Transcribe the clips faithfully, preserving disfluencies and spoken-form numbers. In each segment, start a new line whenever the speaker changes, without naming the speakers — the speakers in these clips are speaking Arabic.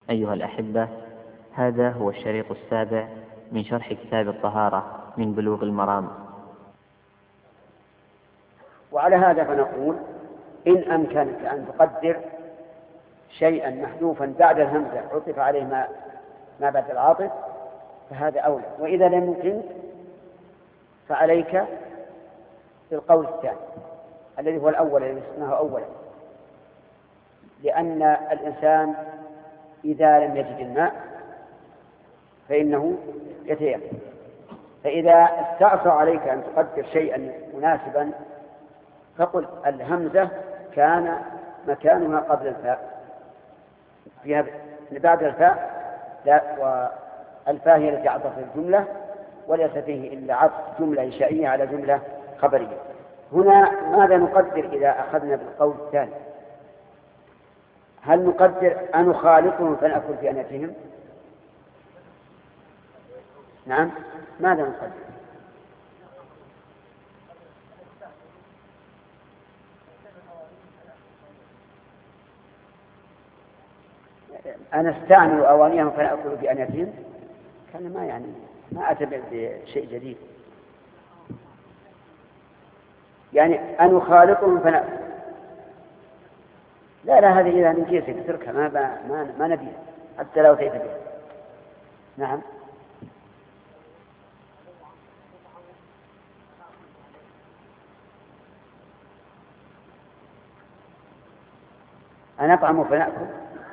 أيها الأحبة، هذا هو الشريط السابع من شرح كتاب الطهارة من بلوغ المرام.
وعلى هذا فنقول إن أمكنك أن تقدر شيئا محذوفا بعد الهمزة عطف عليه ما, ما بعد العاطف فهذا أولى، وإذا لم يمكن فعليك بالقول الثاني الذي هو الأول الذي سماه أولا، لأن الإنسان إذا لم يجد الماء فإنه يتيمم، فإذا استعصى عليك أن تقدر شيئا مناسبا فقل الهمزة كان مكانها قبل الفاء فيها بعد الفاء لا، والفاء هي التي عطفت الجملة وليس فيه إلا عطف جملة إنشائية على جملة خبرية. هنا ماذا نقدر إذا أخذنا بالقول الثاني؟ هل نقدر أن نخالطهم فنأكل في أنيتهم؟ نعم، ماذا نقدر؟ أنا استعمل أوانيهم فنأكل في أنيتهم كان ما يعني ما أتبع بشيء جديد، يعني أن نخالطهم فنأكل لا لا هذه إذا من جيسك تركها ما ما ما نبيها حتى لو تأتي بها. نعم، أنا أطعم فنأكل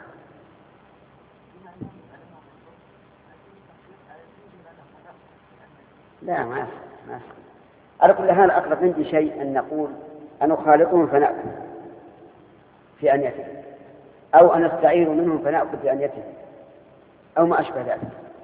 لا ما ما على كل حال أقرب عندي شيء أن نقول أن نخالطهم فنأكل في أنيتهم أو أن نستعير منهم فنأكل في أنيتهم أو ما أشبه ذلك.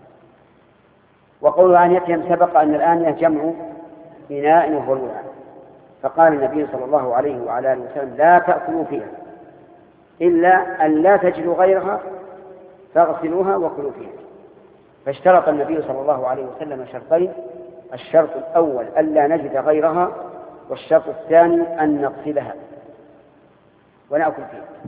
وقول أنيتهم سبق أن الآنية جمع إناء وهو الوعاء، فقال النبي صلى الله عليه وعلى آله وسلم لا تأكلوا فيها إلا أن لا تجدوا غيرها فاغسلوها وكلوا فيها. فاشترط النبي صلى الله عليه وسلم شرطين: الشرط الأول ألا نجد غيرها، والشرط الثاني أن نغسلها ونأكل فيها.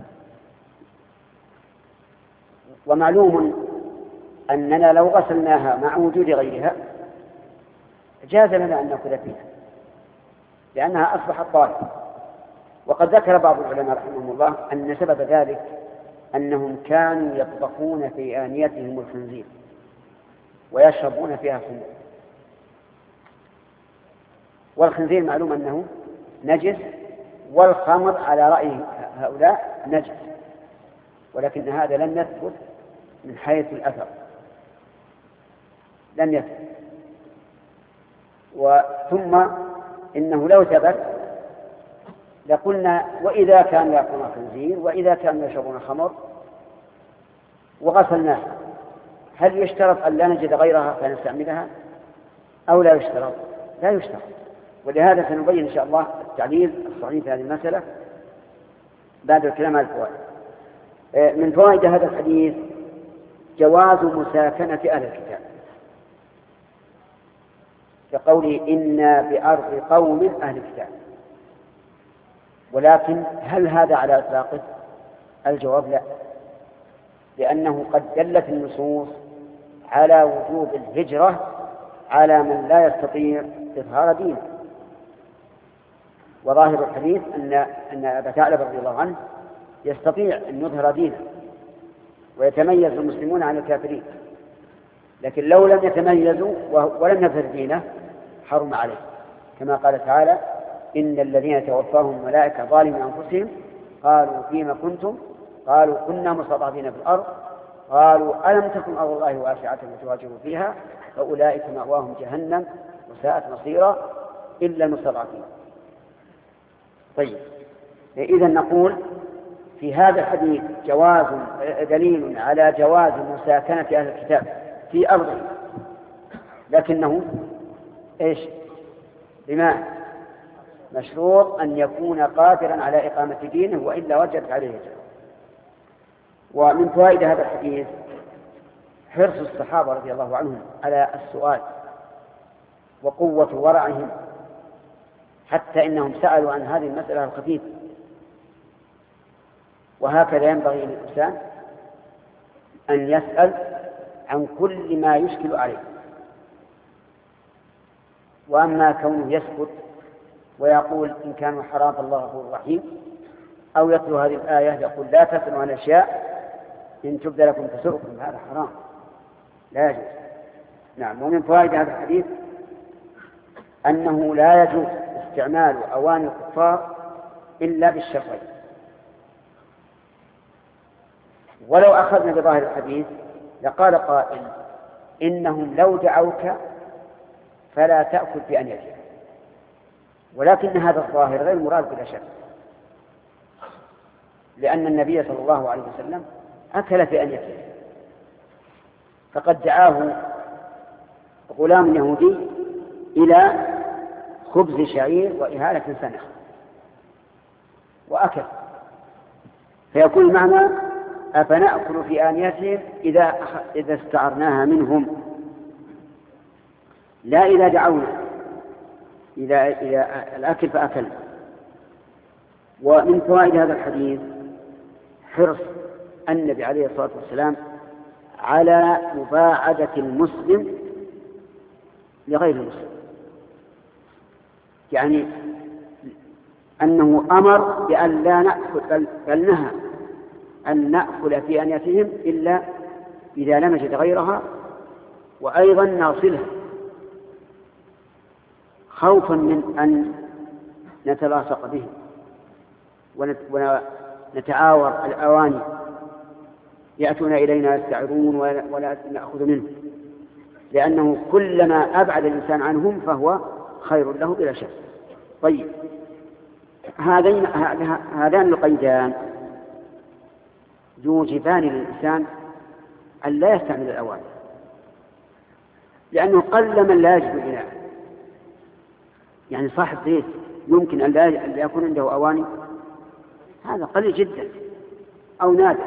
ومعلوم أننا لو غسلناها مع وجود غيرها جاز لنا أن نأكل فيها لأنها أصبحت طاهرة. وقد ذكر بعض العلماء رحمهم الله أن سبب ذلك أنهم كانوا يطبخون في آنيتهم الخنزير ويشربون فيها خمر، والخنزير معلوم أنه نجس، والخمر على رأي هؤلاء نجس، ولكن هذا لم يثبت من حيث الأثر، لم يثبت. وثم إنه لو ثبت لقلنا وإذا كانوا يأكلون خنزير وإذا كانوا يشربون خمر وغسلناه هل يشترط أن لا نجد غيرها فنستعملها أو لا يشترط؟ لا يشترط. ولهذا سنبين إن شاء الله التعليل الصحيح في هذه المسألة بعد الكلام على الفوائد. من فوائد هذا الحديث جواز مساكنة أهل الكتاب، كقوله إنا بأرض قوم أهل الكتاب. ولكن هل هذا على إطلاقه؟ الجواب لا، لأنه قد دلت النصوص على وجوب الهجرة على من لا يستطيع إظهار دينه. وظاهر الحديث أن أن أبا ثعلبة رضي الله عنه يستطيع أن يظهر دينه ويتميز المسلمون عن الكافرين، لكن لو لم يتميزوا ولم يظهر دينه حرم عليه، كما قال تعالى إن الذين توفاهم الملائكة ظالمي أنفسهم قالوا فيما كنتم قالوا كنا مستضعفين في الأرض قالوا ألم تكن أرض الله واسعة فتهاجروا فيها فأولئك مأواهم جهنم وساءت مصيرا إلا المستضعفين. طيب، إذن نقول في هذا الحديث جواز دليل على جواز مساكنة أهل الكتاب في أرضه، لكنه إيش؟ بما مشروط أن يكون قادرا على إقامة دينه وإلا وجبت عليه الهجرة. ومن فوائد هذا الحديث حرص الصحابة رضي الله عنهم على السؤال وقوة ورعهم، حتى إنهم سألوا عن هذه المسألة الخفيفة. وهكذا ينبغي للإنسان أن يسأل عن كل ما يشكل عليه. وأما كونه يسكت ويقول إن كانوا حرام الله غفور رحيم، أو يتلو هذه الآية يقول لا تسألوا عن أشياء إن تبد لكم تسؤكم، هذا حرام لا يجوز. نعم. ومن فوائد هذا الحديث أنه لا يجوز استعمال أواني الكفار إلا بالشرعين. ولو أخذنا بظاهر الحديث لقال قائل إنهم لو دعوك فلا تأكل بأنيتهم، ولكن هذا الظاهر غير مراد بلا شك، لأن النبي صلى الله عليه وسلم أكل في أنيته، فقد دعاه غلام يهودي إلى خبز شعير وإهالة سنة وأكل، فيكون معنى أفنأكل في آنيتهم إذا, إذا استعرناها منهم، لا إذا دعونا إلى إلى الأكل فأكل. ومن فوائد هذا الحديث حرص النبي عليه الصلاة والسلام على مباعدة المسلم لغير المسلم، يعني أنه أمر بأن لا نأكل، بل نهى أن نأكل في آنيتهم إلا إذا لم نجد غيرها، وأيضا نغسلها خوفا من أن نتلاصق بهم ونتعاور الأواني، يأتون إلينا يستعرون ولا نأخذ منه، لأنه كلما أبعد الإنسان عنهم فهو خير له بلا شك. طيب، هذين هذان القيدان يوجبان للإنسان أن لا يستعمل الأواني، لأنه قل من لا يجد إناء، يعني صاحب بيت يمكن أن لا يكون عنده أواني، هذا قليل جدا أو نادر.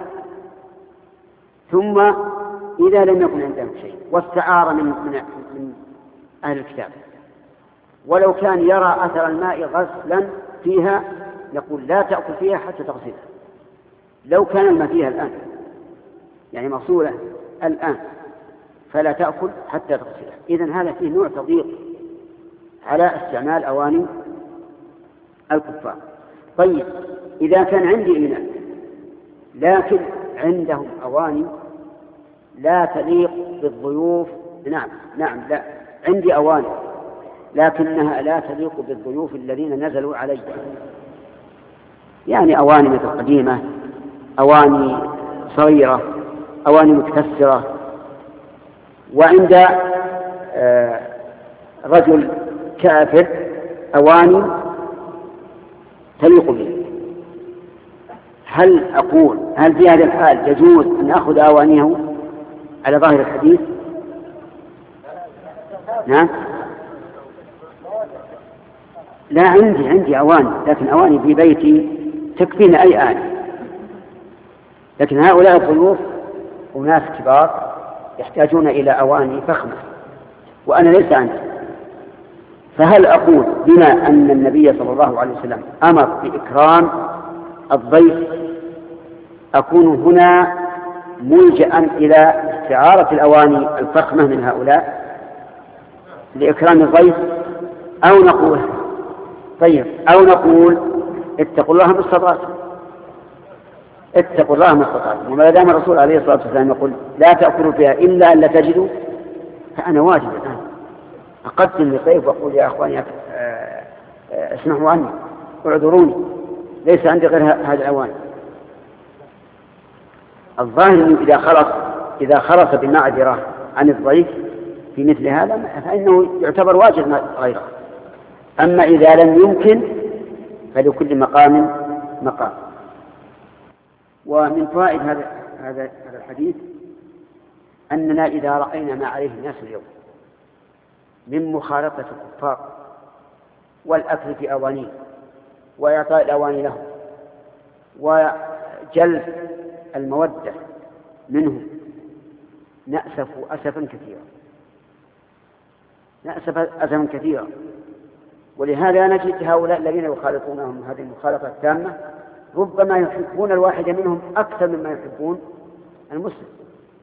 ثم إذا لم يكن عندهم شيء واستعار من, من أهل الكتاب، ولو كان يرى أثر الماء غسلا فيها يقول لا تأكل فيها حتى تغسلها، لو كان الماء فيها الآن يعني مغسولة الآن فلا تأكل حتى تغسلها. إذن هذا فيه نوع تضييق على استعمال أواني الكفار. طيب، إذا كان عندي إناء لكن عندهم أواني لا تليق بالضيوف، نعم نعم لا عندي أواني لكنها لا تليق بالضيوف الذين نزلوا علي، يعني أواني مثل قديمة، أواني صغيرة، أواني متكسرة، وعند آه رجل كافر أواني تليق به، هل أقول هل في هذا الحال يجوز أن أخذ أوانيه على ظاهر الحديث؟ نعم. لا، عندي عندي أواني، لكن أواني في بيتي تكفينا أي آن، لكن هؤلاء الضيوف وناس كبار يحتاجون إلى أواني فخمة وأنا ليس عندي، فهل أقول بما أن النبي صلى الله عليه وسلم أمر بإكرام الضيف أكون هنا ملجأ إلى استعارة الأواني الفخمة من هؤلاء لإكرام الضيف، أو نقول طيب أو نقول اتقوا الله ما استطعتم، اتقوا الله ما استطعتم، وما دام الرسول عليه الصلاة والسلام يقول لا تأكلوا فيها إلا أن لا تجدوا، فأنا واجب الآن أقدم للضيف وأقول يا أخواني اسمحوا عني واعذروني ليس عندي غير هذا الأوان. الظاهر إذا خلص إذا خلص بمعذرة عن الضيف في مثل هذا فإنه يعتبر واجب غيره، أما إذا لم يمكن فلكل مقام مقام. ومن فوائد هذا هذا هذا الحديث أننا إذا رأينا ما عليه الناس اليوم من مخالطة الكفار والأكل في أوانيه وإعطاء الأواني لهم وجلب المودة منهم نأسف أسفا كثيرا نأسف أسفا كثيرا ولهذا نجد هؤلاء الذين يخالطونهم هذه المخالطة التامة ربما يحبون الواحد منهم أكثر مما يحبون المسلم،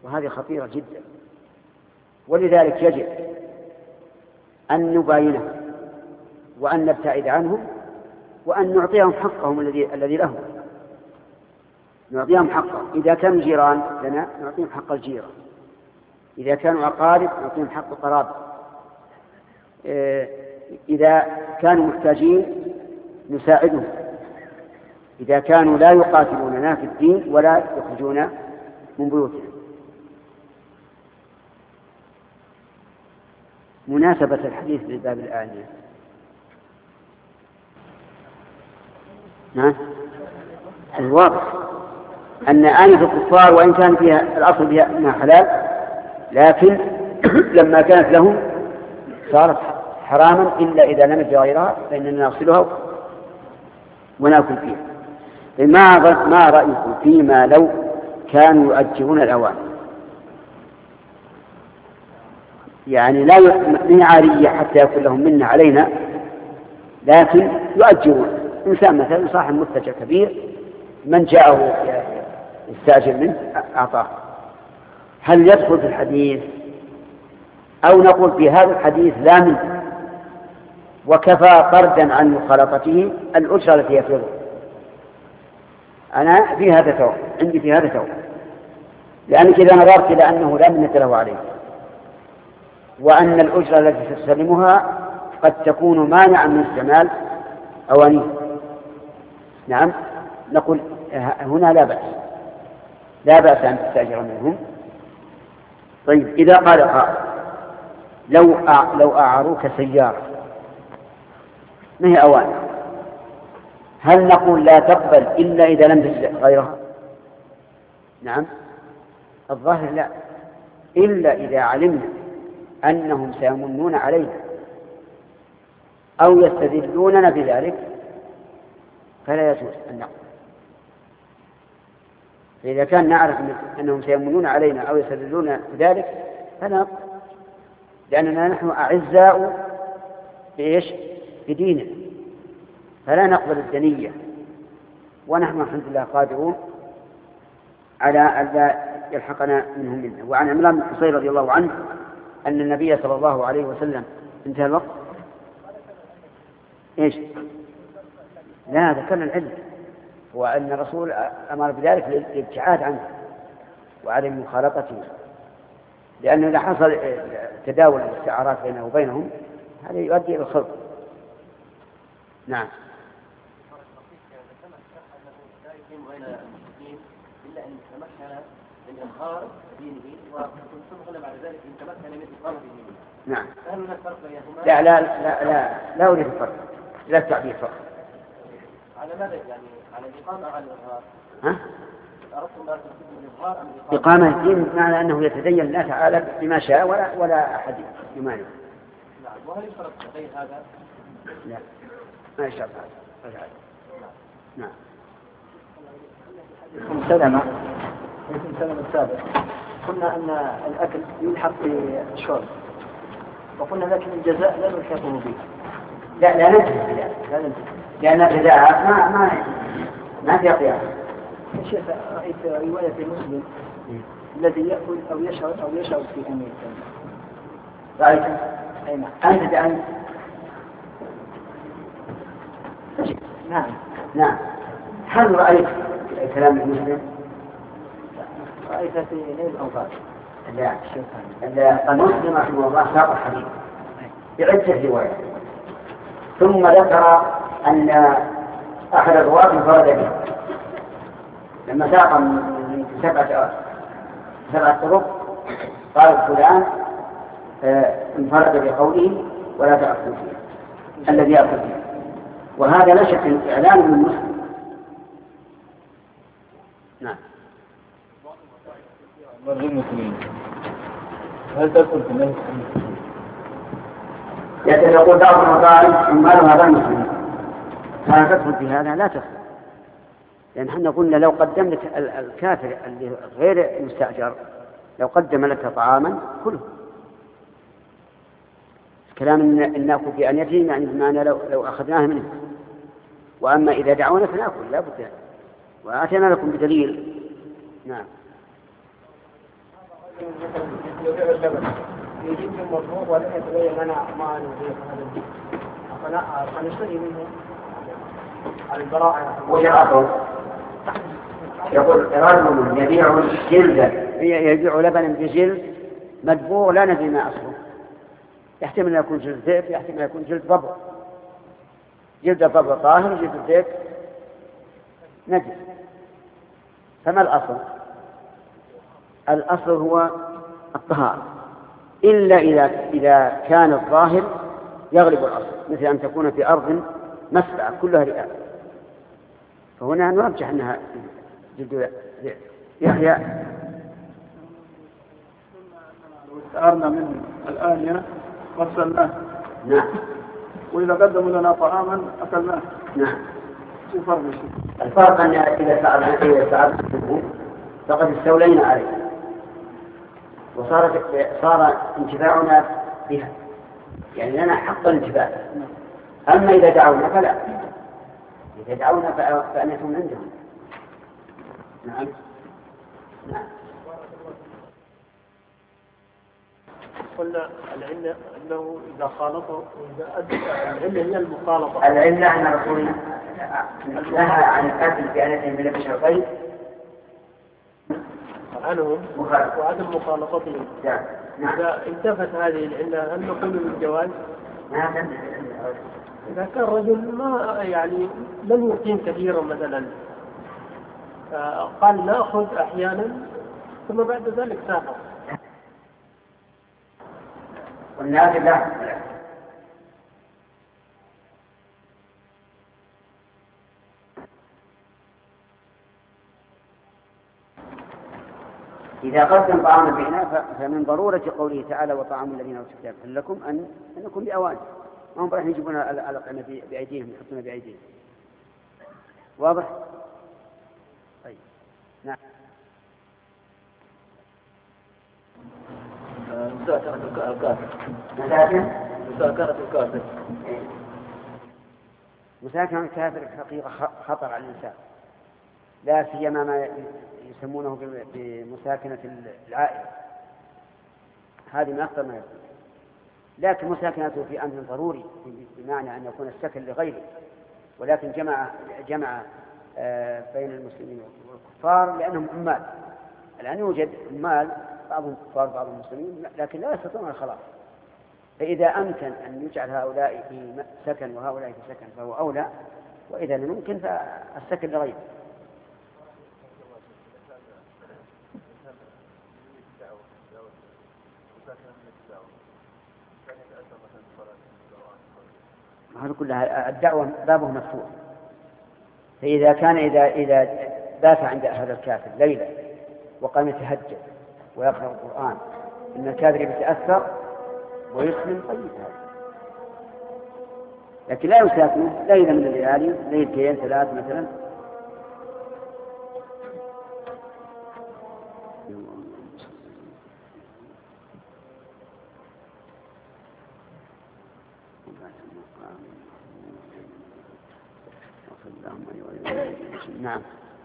وهذه خطيرة جدا. ولذلك يجب أن نباينهم وأن نبتعد عنهم وأن نعطيهم حقهم الذي الذي لهم، نعطيهم حقهم. إذا كانوا جيران لنا نعطيهم حق الجيرة، إذا كانوا أقارب نعطيهم حق القرابة، إذا كانوا محتاجين نساعدهم، إذا كانوا لا يقاتلوننا في الدين ولا يخرجون من بيوتهم. مناسبة الحديث للباب الآنية. نعم، الواضح أن آنية الكفار وإن كان فيها الأصل فيها أنها حلال، لكن لما كانت لهم صارت حراما إلا إذا لم يجد غيرها فإننا نغسلها ونأكل فيها. ما ما رأيكم فيما لو كانوا يؤجرون الأواني؟ يعني لا من عارية حتى يكون لهم منه علينا، لكن يؤجرون. إنسان مثلا صاحب متجر كبير، من جاءه يستأجر منه أعطاه. هل يدخل في الحديث أو نقول في هذا الحديث لا منه وكفى قردا عن مخالطته الأجرة التي يفرض؟ أنا في هذا توقف، عندي في هذا توقف، لأنك إذا نظرت إلى أنه لا منة له عليه وأن الأجرة التي تستلمها قد تكون مانعا من استعمال أوانيه، نعم، نقول هنا لا بأس، لا بأس أن تستأجر منهم. طيب، إذا قال قائل لو لو أعاروك سيارة ما هي أواني، هل نقول لا تقبل إلا إذا لم تجد غيرها؟ نعم، الظاهر لا، إلا إذا علمنا أنهم سيمنون علينا أو يستذلوننا بذلك فلا يجوز أن نقبل. فإذا كان نعرف أنهم سيمنون علينا أو يستذلوننا بذلك فلا نقبل، لأننا نحن أعزاء بإيش؟ بديننا، فلا نقبل الدنية، ونحن الحمد لله قادرون على أن لا يلحقنا منهم منا. وعن عمران بن حصين رضي الله عنه أن النبي صلى الله عليه وسلم انتهى الوقت. إيش؟ لا، ذكرنا العلم، وأن الرسول أمر بذلك للابتعاد عنه وعدم مخالطته، لأنه إذا حصل تداول الاستعارات بينه وبينهم هذا يؤدي إلى الخلط. نعم.
إلا أن يتمكن من إظهار دينه وثم بعد ذلك يتمكن من إظهار دينه.
نعم.
هل هناك فرق بينهما؟
لا لا لا لا لا أريد الفرق، لا التعبير فقط.
على ماذا يعني؟ على الإقامة أو على الإظهار؟
ها؟
أردتم أن تكون الإظهار أم الإقامة؟
إقامة الدين بمعنى أنه يتدين الله تعالى بما شاء ولا ولا أحد يمانع.
نعم. وهل يشترط غير هذا؟
لا، ما يشترط هذا. نعم.
ثم سلمة ثم سلمة السابق قلنا أن الأكل يلحق بالشرب، وقلنا لكن الجزاء لا نلحقه به.
لا لا ننتهي بذلك، لا ننتهي، لأن الجزاء ما ما ما في قياس.
يا شيخ، رأيت رواية في مسلم الذي يأكل أو يشرب أو يشرب في أمير.
رأيت؟
أي نعم.
أنت أنت.
نعم
نعم. هل رأيت كلام المسلم؟
رأيت في ليل الأوقات.
لا، المسلم رحمه الله ساق الحديث بعدة روايات، ثم ذكر أن أحد الرواة انفرد به لما ساق من سبعة سبعة طرق، قال فلان انفرد بقوله ولا تأكل فيه الذي يأكل فيه، وهذا لا شك إعلان من مسلم. نعم.
غير المسلمين هل تدخل في النهي؟
يقول بعض المطاعم عمالها غير المسلمين، هل تدخل في هذا؟ لا تدخل، لأن احنا قلنا لو قدم لك الكافر اللي غير المستأجر لو قدم لك طعاما كله. كلام إن نأكل في أنيتهم يعني بمعنى لو, لو أخذناه منه، وأما إذا دعونا فنأكل لا بد، وآتينا لكم بدليل. نعم.
يبيع اللبن يجيب من مطلوب ولا يتبين لنا ما نضيف هذا فلا فنشتري منه على البراءة.
وجاء يقول رجل يبيع جلدا يبيع لبنا بجلد مدبوغ لا ندري ما أصله، يحتمل أن يكون جلد ذئب، يحتمل أن يكون جلد ضبع. جلد الضبع طاهر، جلد الذئب نجس. فما الأصل؟ الأصل هو الطهارة، إلا إذا إذا كان الظاهر يغلب الأصل، مثل أن تكون في أرض مسبعة كلها رئاب، فهنا نرجح أنها جلد ذئب. يحيى
لو استعرنا من الآنية غسلناه.
نعم.
وإذا قدموا لنا طعاما أكلناه.
نعم.
شو فرق الشيء؟
الفرق أن إذا سألنا إذا سألنا فقد استولينا عليه وصارت صار انتفاعنا بها، يعني لنا حق الانتفاع. أما إذا دعونا فلا، إذا دعونا فأنتم عندهم. نعم. نعم.
قلنا العلة أنه إذا خالطه إذا أدى العلة هي المخالطة.
العلة أن رسولنا نهى عن الأكل بأنهم من الشرقين
عنهم وعدم مخالطتهم.
نعم.
إذا انتفت هذه العلة هل نقول بالجواز؟
نعم.
إذا كان رجل ما يعني لم يقيم كثيرا مثلا قال نأخذ أحيانا ثم بعد ذلك سافر.
والناس لا. إذا قدم طعاما بإناء فمن ضرورة قوله تعالى وطعام الذين أوتوا الكتاب حل لكم أن نكون بأوان، ما هم راح يجيبون الألقمة بأيديهم يحطون بأيديهم. واضح؟ طيب. نعم.
مساكنة الكافر.
مساكن؟
مساكنة الكافر.
مساكنة الكافر حقيقة خطر على الإنسان، لا سيما ما يسمونه بمساكنة العائلة، هذه من أخطر ما يكون. لكن مساكنته في أمر ضروري بمعنى أن يكون السكن لغيره، ولكن جمع جمع بين المسلمين والكفار لأنهم عمال. الآن يوجد عمال بعضهم كفار بعضهم مسلمين لكن لا يستطيعون الخلاص، فإذا أمكن أن يجعل هؤلاء في سكن وهؤلاء في سكن فهو أولى، وإذا لم يمكن فالسكن لغيره. هذا كلها الدعوة بابه مفتوح، فإذا كان إذا إذا بات عند هذا الكافر ليلة وقام يتهجد ويقرأ القرآن إن الكافر يتأثر ويسلم طيب هذا، لكن لا يساكنه ليلة من الليالي ليلتين ثلاث مثلا. نعم.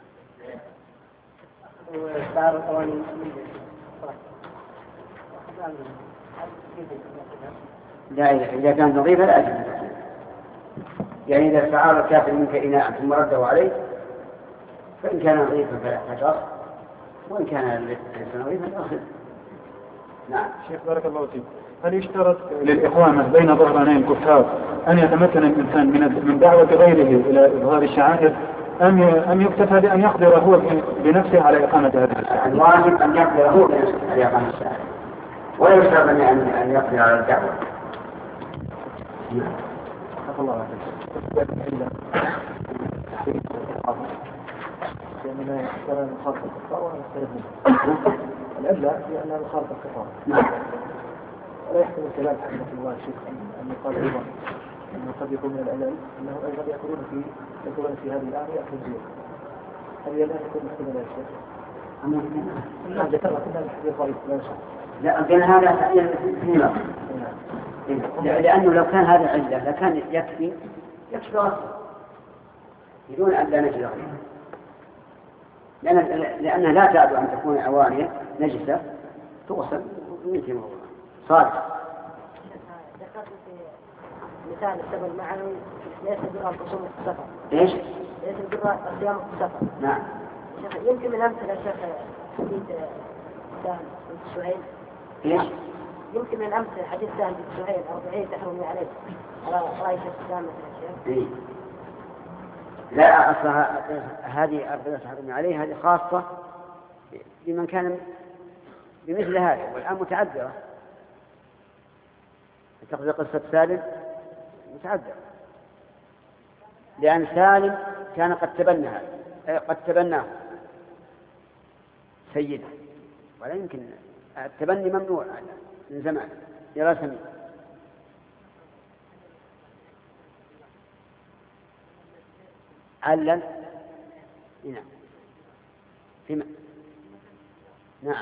لا إذا كان نظيفا لا أجل، يعني إذا استعار الكافر منك إناء ثم رده عليه فإن كان نظيفا فلا حجر، وإن كان ليس نظيفا فأخذ. نعم.
شيخ بارك الله فيك، هل يشترط للإقامة بين ظهراني الكفار أن يتمكن الإنسان من من دعوة غيره إلى إظهار الشعائر، أم أم يكتفى بأن يقدر هو بنفسه على إقامة هذه الشعائر؟
الواجب أن يقدر هو بنفسه على إقامة الشعائر، ولا يشترط أن أن يقدر على الدعوة.
الله عليك. يعني كلام مخالفة الكفار ولا يختلف منه. العلة هي أنها مخالفة الكفار. ولا يحتمل الكلام حقيقة الله الشيخ أن يقال أيضا أنه قد يكون من العلل أنه أيضا يأكلون في يأكلون في هذه الآية يأكل زيت. هل الآن يكون محتمل يا شيخ؟ لا ذكرنا كنا الحديث ضعيف لا شك.
لا أمكن هذا في نظر، لأنه لو كان هذا علة لكان يكفي يكفي أصلا بدون أن لا نجد غيره، لأن لأنها لا تعد أن تكون أواني نجسة تغسل وينتهي الموضوع. صالح.
ذكرت في مثال السبب المعنوي ليس البر أن تصوم في السفر.
إيش؟
ليس البر الصيام في السفر.
نعم.
شيخ يمكن من أمثلة شيخ حديث سهل بن سهيل.
إيش؟
يمكن من أمثلة حديث سهل بن سهيل أربعين تحرمي عليه على رأي شيخ الإسلام مثلا.
إيه؟ لا أصلها هذه أربعين تحرمي عليه هذه خاصة بمن كان بمثل هذا، والآن متعذرة. تقضي قصة سالم متعذرة لأن سالم كان قد تبنى قد تبناه سيده، ولا يمكن التبني ممنوع من زمان يا رسمي. علل نعم فيما نعم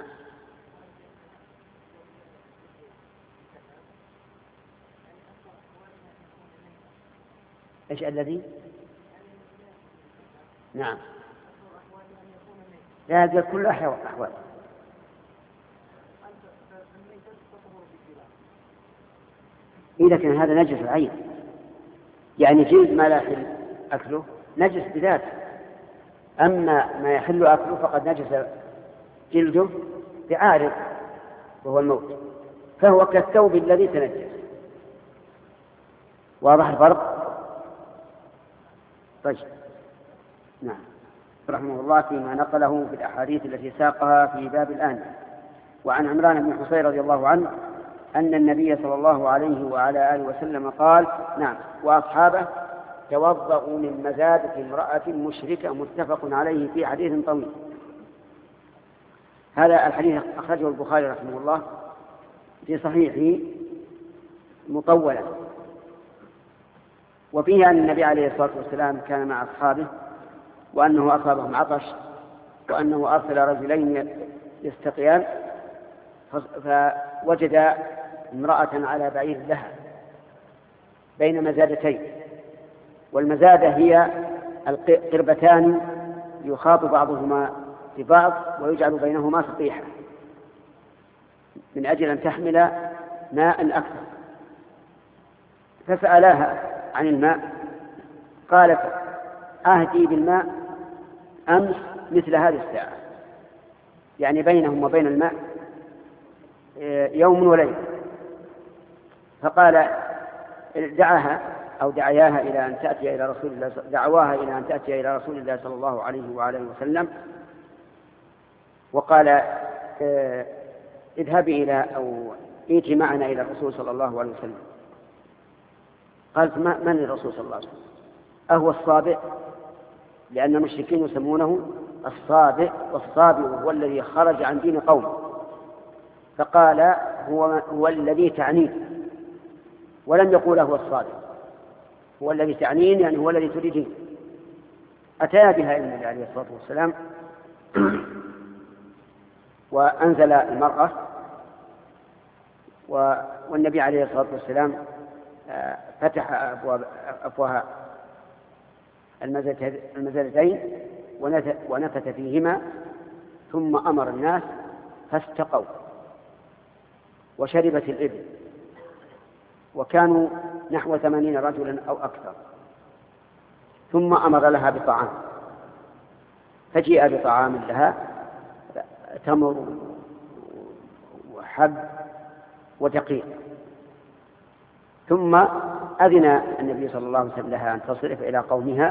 ايش الذي نعم لا هذا كل أحوال. إيه لكن هذا نجس العين، يعني جلد ما لا يحل أكله نجس بذاته، أما ما يحل أكله فقد نجس جلده بعارض وهو الموت، فهو كالثوب الذي تنجس. واضح الفرق؟ طيب نعم. رحمه الله فيما نقله في الأحاديث التي ساقها في باب الآن. وعن عمران بن حصين رضي الله عنه أن النبي صلى الله عليه وعلى آله وسلم قال نعم وأصحابه توضأوا من مزادة امرأة مشركة متفق عليه في حديث طويل. هذا الحديث أخرجه البخاري رحمه الله في صحيحه مطولا، وفيه أن النبي عليه الصلاة والسلام كان مع أصحابه وأنه أصابهم عطش وأنه أرسل رجلين يستقيان فوجد امرأة على بعير لها بين مزادتين، والمزادة هي القربتان يخاط بعضهما ببعض ويجعل بينهما سطيحة من أجل أن تحمل ماء أكثر. فسألاها عن الماء قالت أهدي بالماء أمس مثل هذه الساعة، يعني بينهم وبين الماء يوم وليلة. فقال دعاها أو دعياها إلى أن تأتي إلى رسول الله دعواها إلى أن تأتي إلى رسول الله صلى الله عليه وعلى وسلم، وقال اذهبي إلى أو ائتي معنا إلى الرسول صلى الله عليه وسلم. قالت من الرسول صلى الله عليه وسلم؟ أهو الصابئ؟ لأن المشركين يسمونه الصابئ، والصابئ هو الذي خرج عن دين قومه. فقال هو, هو الذي تعنيه، ولم يقول هو الصابئ، هو الذي تعنيه يعني هو الذي تريدين. أتى بها إلى النبي عليه الصلاة والسلام وأنزل المرأة، والنبي عليه الصلاة والسلام فتح أبواب أفواه المزادتين ونفث فيهما، ثم أمر الناس فاستقوا وشربت الإبل، وكانوا نحو ثمانين رجلا أو أكثر. ثم أمر لها بطعام، فجيء بطعام لها تمر وحب ودقيق. ثم أذن النبي صلى الله عليه وسلم لها أن تصرف إلى قومها،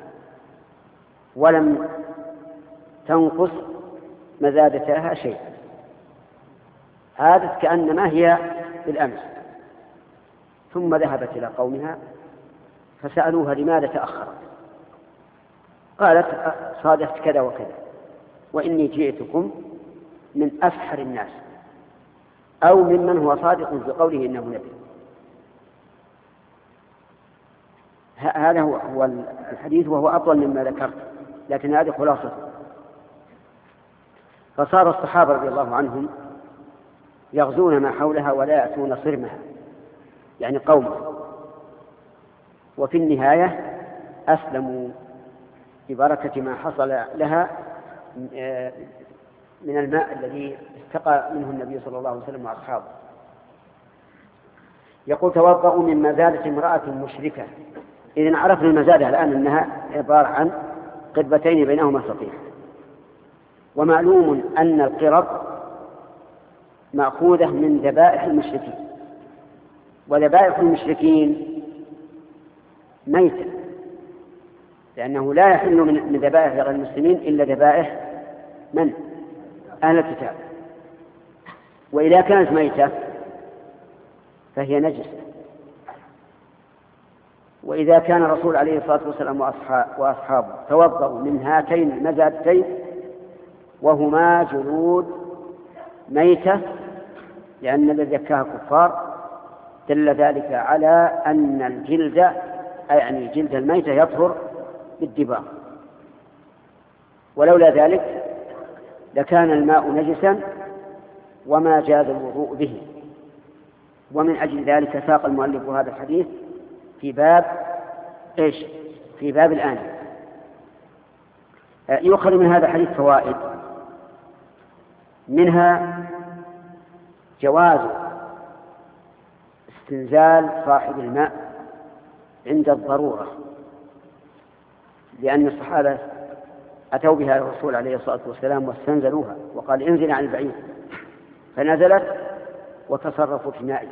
ولم تنقص مزادتها شيئا، عادت كأنما هي بالأمس. ثم ذهبت إلى قومها فسألوها لماذا تأخرت؟ قالت صادفت كذا وكذا، وإني جئتكم من أفحر الناس أو ممن هو صادق في قوله إنه نبي. هذا هو الحديث، وهو أطول مما ذكرت، لكن هذه خلاصة. فصار الصحابة رضي الله عنهم يغزون ما حولها ولا يأتون صرمها، يعني قومه، وفي النهاية أسلموا ببركة ما حصل لها من الماء الذي استقى منه النبي صلى الله عليه وسلم وأصحابه. يقول توضأوا من مزادة امرأة مشركة. إذن عرفنا المزادة الآن أنها عبارة عن قربتين بينهما سطيح. ومعلوم أن القرب مأخوذة من ذبائح المشركين، وذبائح المشركين ميتة، لأنه لا يحل من ذبائح غير المسلمين إلا ذبائح من؟ أهل الكتاب. وإذا كانت ميتة فهي نجسة. وإذا كان الرسول عليه الصلاة والسلام وأصحابه توضأوا من هاتين المزادتين وهما جلود ميتة لأن الذي يكاها كفار، دل ذلك على أن الجلد يعني جلد الميتة يطهر بالدباغ، ولولا ذلك لكان الماء نجسا وما جاز الوضوء به. ومن أجل ذلك ساق المؤلف هذا الحديث في باب إيش؟ في باب الآن. يؤخذ من هذا الحديث فوائد، منها جواز استنزال صاحب الماء عند الضرورة، لأن الصحابة أتوا بها الرسول عليه الصلاة والسلام واستنزلوها وقال انزل عن البعير، فنزلت وتصرفوا في مائه.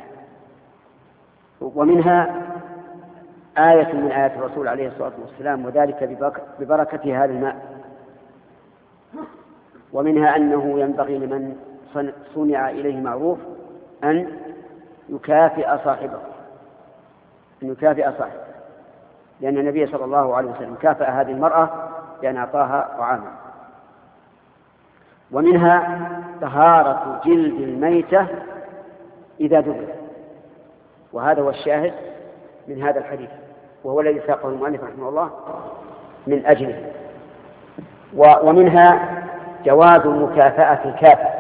ومنها آية من آيات الرسول عليه الصلاة والسلام وذلك ببركة هذا الماء. ومنها أنه ينبغي لمن صنع إليه معروف أن يكافئ صاحبه أن يكافئ صاحبه لأن النبي صلى الله عليه وسلم كافأ هذه المرأة بأن أعطاها طعاما. ومنها طهارة جلد الميتة إذا دبر، وهذا هو الشاهد من هذا الحديث، وهو الذي ساقه المؤلف رحمه الله من أجله. ومنها جواز مكافأة الكافر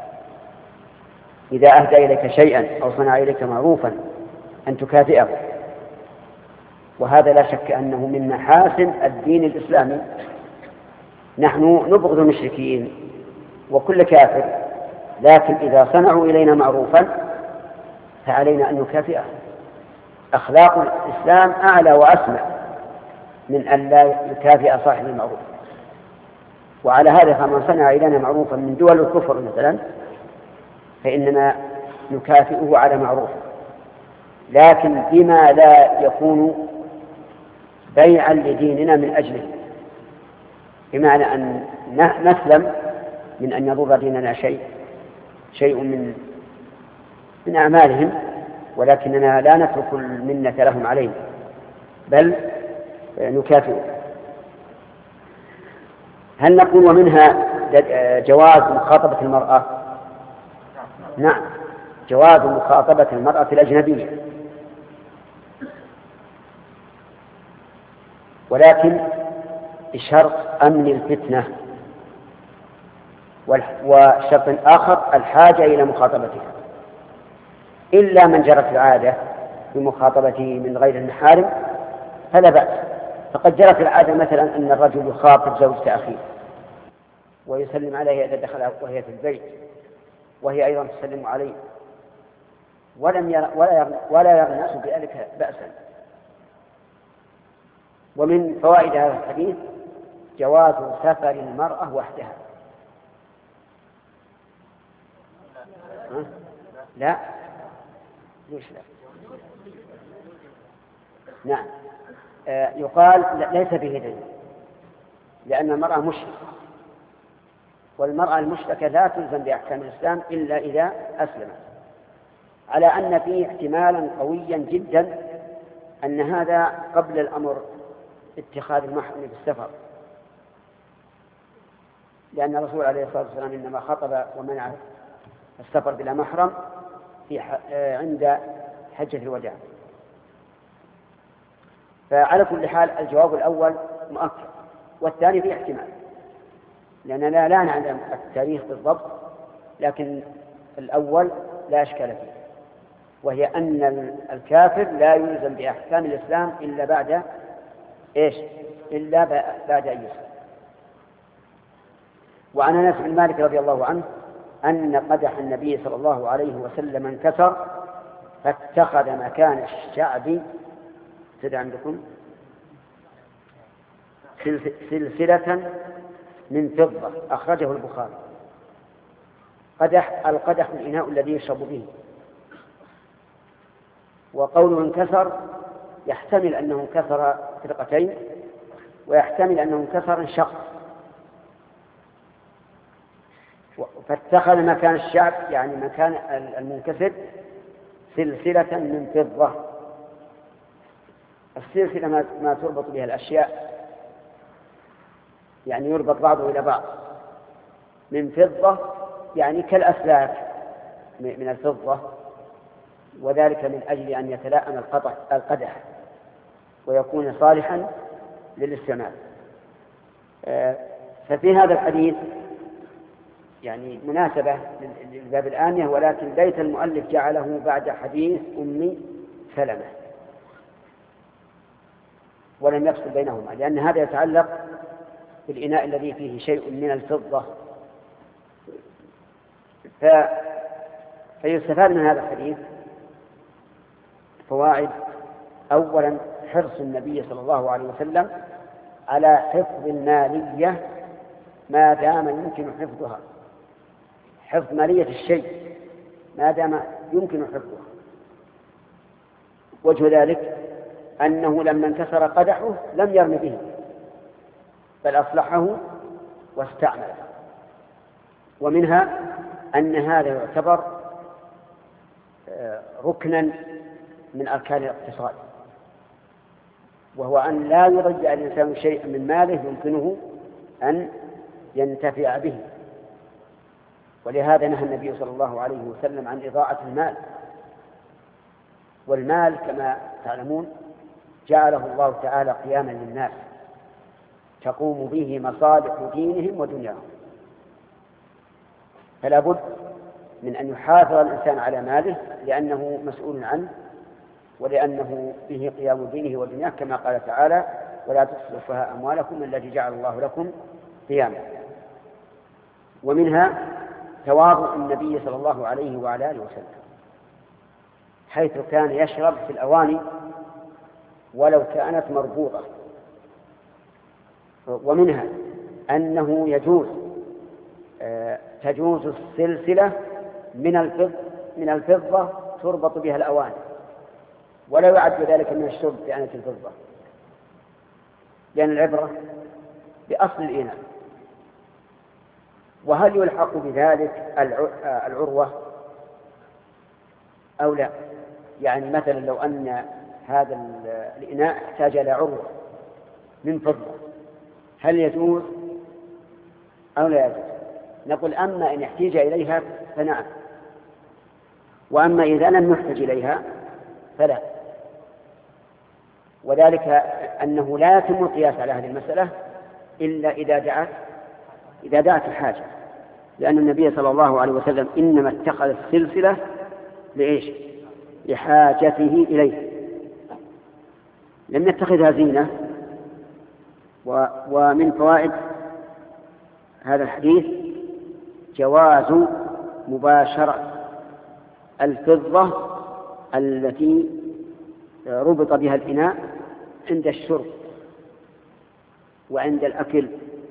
إذا أهدى إليك شيئا أو صنع إليك معروفا أن تكافئه، وهذا لا شك أنه من محاسن الدين الإسلامي. نحن نبغض المشركين وكل كافر، لكن إذا صنعوا إلينا معروفا فعلينا أن نكافئه. أخلاق الإسلام أعلى وأسمى من أن لا يكافئ صاحب المعروف. وعلى هذا فمن صنع إلينا معروفا من دول الكفر مثلا فإننا نكافئه على معروف، لكن بما لا يكون بيعا لديننا من أجله، بمعنى أن نسلم من أن يضر ديننا شيء شيء من من أعمالهم، ولكننا لا نترك المنة لهم علينا بل نكافئ. هل نقول ومنها جواز مخاطبة المرأة؟ نعم، جواز مخاطبة المرأة الأجنبية، ولكن بشرط أمن الفتنة، وشرط آخر الحاجة إلى مخاطبتها، إلا من جرت العادة بمخاطبته من غير المحارم فلا بأس. فقد جرت العادة مثلا أن الرجل يخاطب زوجة أخيه ويسلم عليها إذا دخل وهي في البيت، وهي أيضا تسلم عليه، ولم يرى ولا يرى ولا يرى الناس بذلك بأسا. ومن فوائد هذا الحديث جواز سفر المرأة وحدها. ها؟ لا ليش لا؟ نعم، آه يقال ليس به دليل، لأن المرأة مشركة، والمرأة المشركة لا تلزم بأحكام الإسلام إلا إذا أسلمت، على أن فيه احتمالا قويا جدا أن هذا قبل الأمر اتخاذ المحرم بالسفر، لأن الرسول عليه الصلاة والسلام إنما خطب ومنع السفر بلا محرم في عند حجة الوداع. فعلى كل حال الجواب الأول مؤكد، والثاني فيه احتمال، لأننا لا نعلم التاريخ بالضبط، لكن الأول لا إشكال فيه، وهي أن الكافر لا يلزم بأحكام الإسلام إلا بعد إيش؟ إلا بعد أن يسلم. وعن أنس بن مالك رضي الله عنه أن قدح النبي صلى الله عليه وسلم انكسر فاتخذ مكان الشعب سد عندكم سلسلة من فضة، أخرجه البخاري. قدح القدح الإناء الذي يشرب به، وقوله انكسر يحتمل أنه انكسر فرقتين ويحتمل أنه انكسر انشق. فاتخذ مكان الشعب يعني مكان المنكسر سلسلة من فضة. السلسلة ما تربط بها الأشياء، يعني يربط بعضه إلى بعض. من فضة يعني كالأسلاك من الفضة، وذلك من أجل أن يتلائم القدح ويكون صالحا للاستعمال. ففي هذا الحديث يعني مناسبة للباب الآنية، ولكن ليت المؤلف جعله بعد حديث أم سلمة ولم يفصل بينهما، لأن هذا يتعلق بالإناء الذي فيه شيء من الفضة. ف... فيستفاد من هذا الحديث فوائد. أولا حرص النبي صلى الله عليه وسلم على حفظ المالية ما دام يمكن حفظها، حفظ مالية الشيء ما دام يمكن حفظها. وجه ذلك أنه لما انكسر قدحه لم يرم به بل أصلحه واستعمله. ومنها أن هذا يعتبر ركنا من أركان الاقتصاد، وهو أن لا يضيع الإنسان شيئا من ماله يمكنه أن ينتفع به. ولهذا نهى النبي صلى الله عليه وسلم عن إضاعة المال. والمال كما تعلمون جعله الله تعالى قياما للناس تقوم به مصالح دينهم ودنياهم، فلا بد من أن يحافظ الإنسان على ماله لأنه مسؤول عنه ولأنه به قيام دينه ودنياه، كما قال تعالى: ولا تفسدوا فيها أموالكم التي جعل الله لكم قياما. ومنها تواضع النبي صلى الله عليه وعلى آله وسلم، حيث كان يشرب في الأواني ولو كانت مربوطة. ومنها أنه يجوز تجوز السلسلة من الفضة من الفضة تربط بها الأواني، ولا يعد ذلك من الشرب في آنية الفضة، لأن العبرة بأصل الإناء. وهل يلحق بذلك العروة أو لا؟ يعني مثلا لو أن هذا الإناء احتاج إلى عروة من فضة، هل يجوز أو لا يجوز؟ نقول أما إن احتاج إليها فنعم، وأما إذا لم يحتج إليها فلا. وذلك أنه لا يتم القياس على هذه المسألة إلا إذا دعت إذا دعت الحاجة، لأن النبي صلى الله عليه وسلم إنما اتخذ السلسلة لإيش؟ لحاجته إليه، لم يتخذها زينة. ومن فوائد هذا الحديث جواز مباشرة الفضة التي ربط بها الإناء عند الشرب وعند الأكل.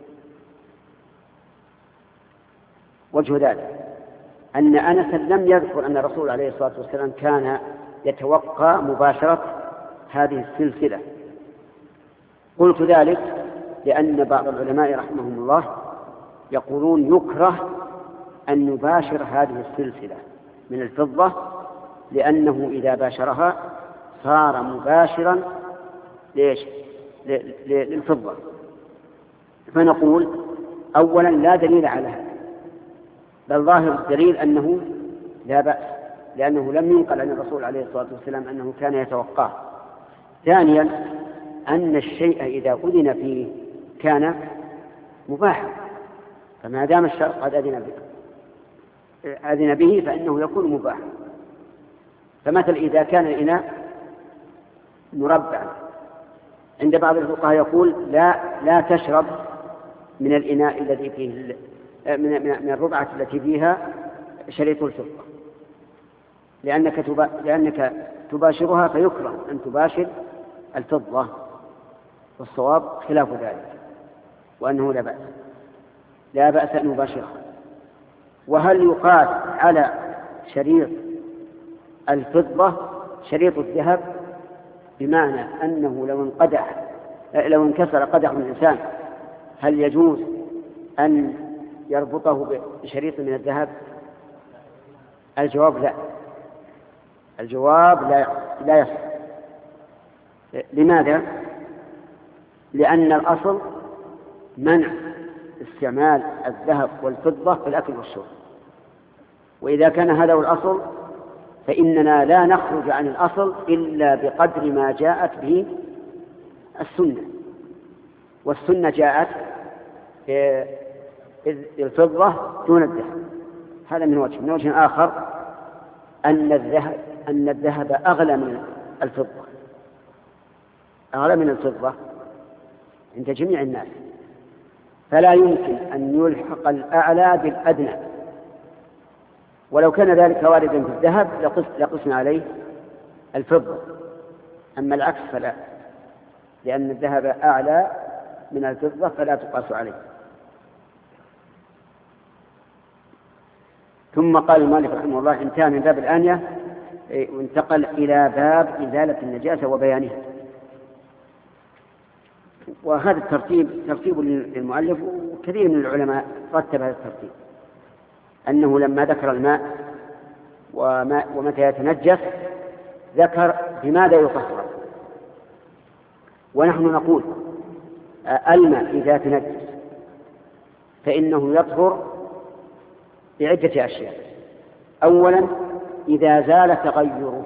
وجه ذلك أن أنس لم يذكر أن الرسول عليه الصلاة والسلام كان يتوقع مباشرة هذه السلسلة. قلت ذلك لأن بعض العلماء رحمهم الله يقولون يكره أن يباشر هذه السلسلة من الفضة، لأنه إذا باشرها صار مباشرا ليش؟ للفضة. فنقول أولا لا دليل على هذا، بل ظاهر الدليل أنه لا بأس، لأنه لم ينقل عن الرسول عليه الصلاة والسلام أنه كان يتوقاه. ثانيا أن الشيء إذا أذن فيه كان مباحا، فما دام الشرع قد أذن به أذن به فإنه يكون مباحا. فمثل إذا كان الإناء مربعا، عند بعض الفقهاء يقول لا لا تشرب من الإناء الذي فيه من من الربعة التي فيها شريط الفضة، لأنك تبا لأنك تباشرها فيكره أن تباشر الفضة، والصواب خلاف ذلك، وأنه لا بأس لا بأس أن يباشرها. وهل يقاس على شريط الفضة شريط الذهب؟ بمعنى أنه لو انقدح لو انكسر قدح من الإنسان هل يجوز أن يربطه بشريط من الذهب؟ الجواب لا، الجواب لا لا يصح. لماذا؟ لأن الأصل منع استعمال الذهب والفضة في الأكل والشرب، وإذا كان هذا هو الأصل فإننا لا نخرج عن الأصل إلا بقدر ما جاءت به السنة، والسنة جاءت الفضة دون الذهب. هذا من وجه. من وجه آخر أن الذهب أن الذهب أغلى من الفضة، أغلى من الفضة عند جميع الناس، فلا يمكن أن يلحق الأعلى بالأدنى. ولو كان ذلك واردا في الذهب لقسنا عليه الفضة، أما العكس فلا، لأن الذهب أعلى من الفضة فلا تقاس عليه. ثم قال المؤلف رحمه الله انتهى من باب الآنية وانتقل إلى باب إزالة النجاسة وبيانها. وهذا الترتيب ترتيب للمؤلف، وكثير من العلماء رتب هذا الترتيب، أنه لما ذكر الماء ومتى يتنجس ذكر بماذا يطهر. ونحن نقول الماء إذا تنجس فإنه يطهر بعدة أشياء. أولا إذا زال تغيره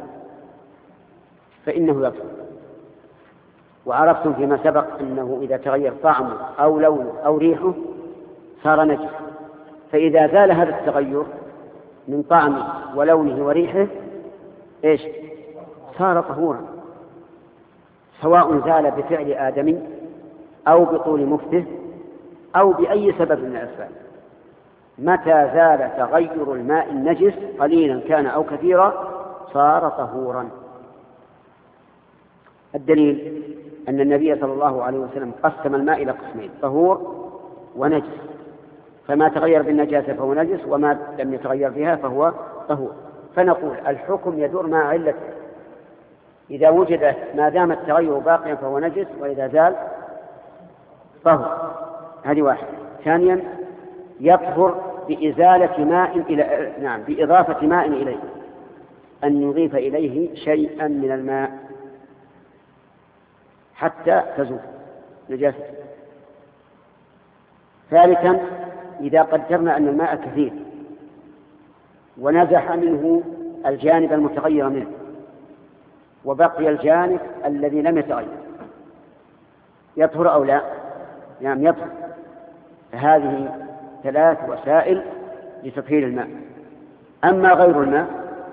فإنه يطهر، وعرفتم فيما سبق أنه إذا تغير طعمه أو لونه أو ريحه صار نجس، فإذا زال هذا التغير من طعمه ولونه وريحه إيش؟ صار طهورا، سواء زال بفعل آدمي أو بطول مكته أو بأي سبب من الأسباب. متى زال تغير الماء النجس قليلا كان أو كثيرا صار طهورا. الدليل أن النبي صلى الله عليه وسلم قسم الماء إلى قسمين: طهور ونجس، فما تغير بالنجاسة فهو نجس، وما لم يتغير بها فهو طهور. فنقول الحكم يدور مع علته، إذا وجد ما دام التغير باقيا فهو نجس، وإذا زال طهور. هذه واحد. ثانيا يطهر بإزالة ماء إلى نعم بإضافة ماء إليه، أن يضيف إليه شيئا من الماء حتى تزول نجاسته. ثالثا إذا قدرنا أن الماء كثير ونزح منه الجانب المتغير منه وبقي الجانب الذي لم يتغير، يطهر أو لا؟ نعم يطهر. هذه ثلاث وسائل لتطهير الماء. أما غير الماء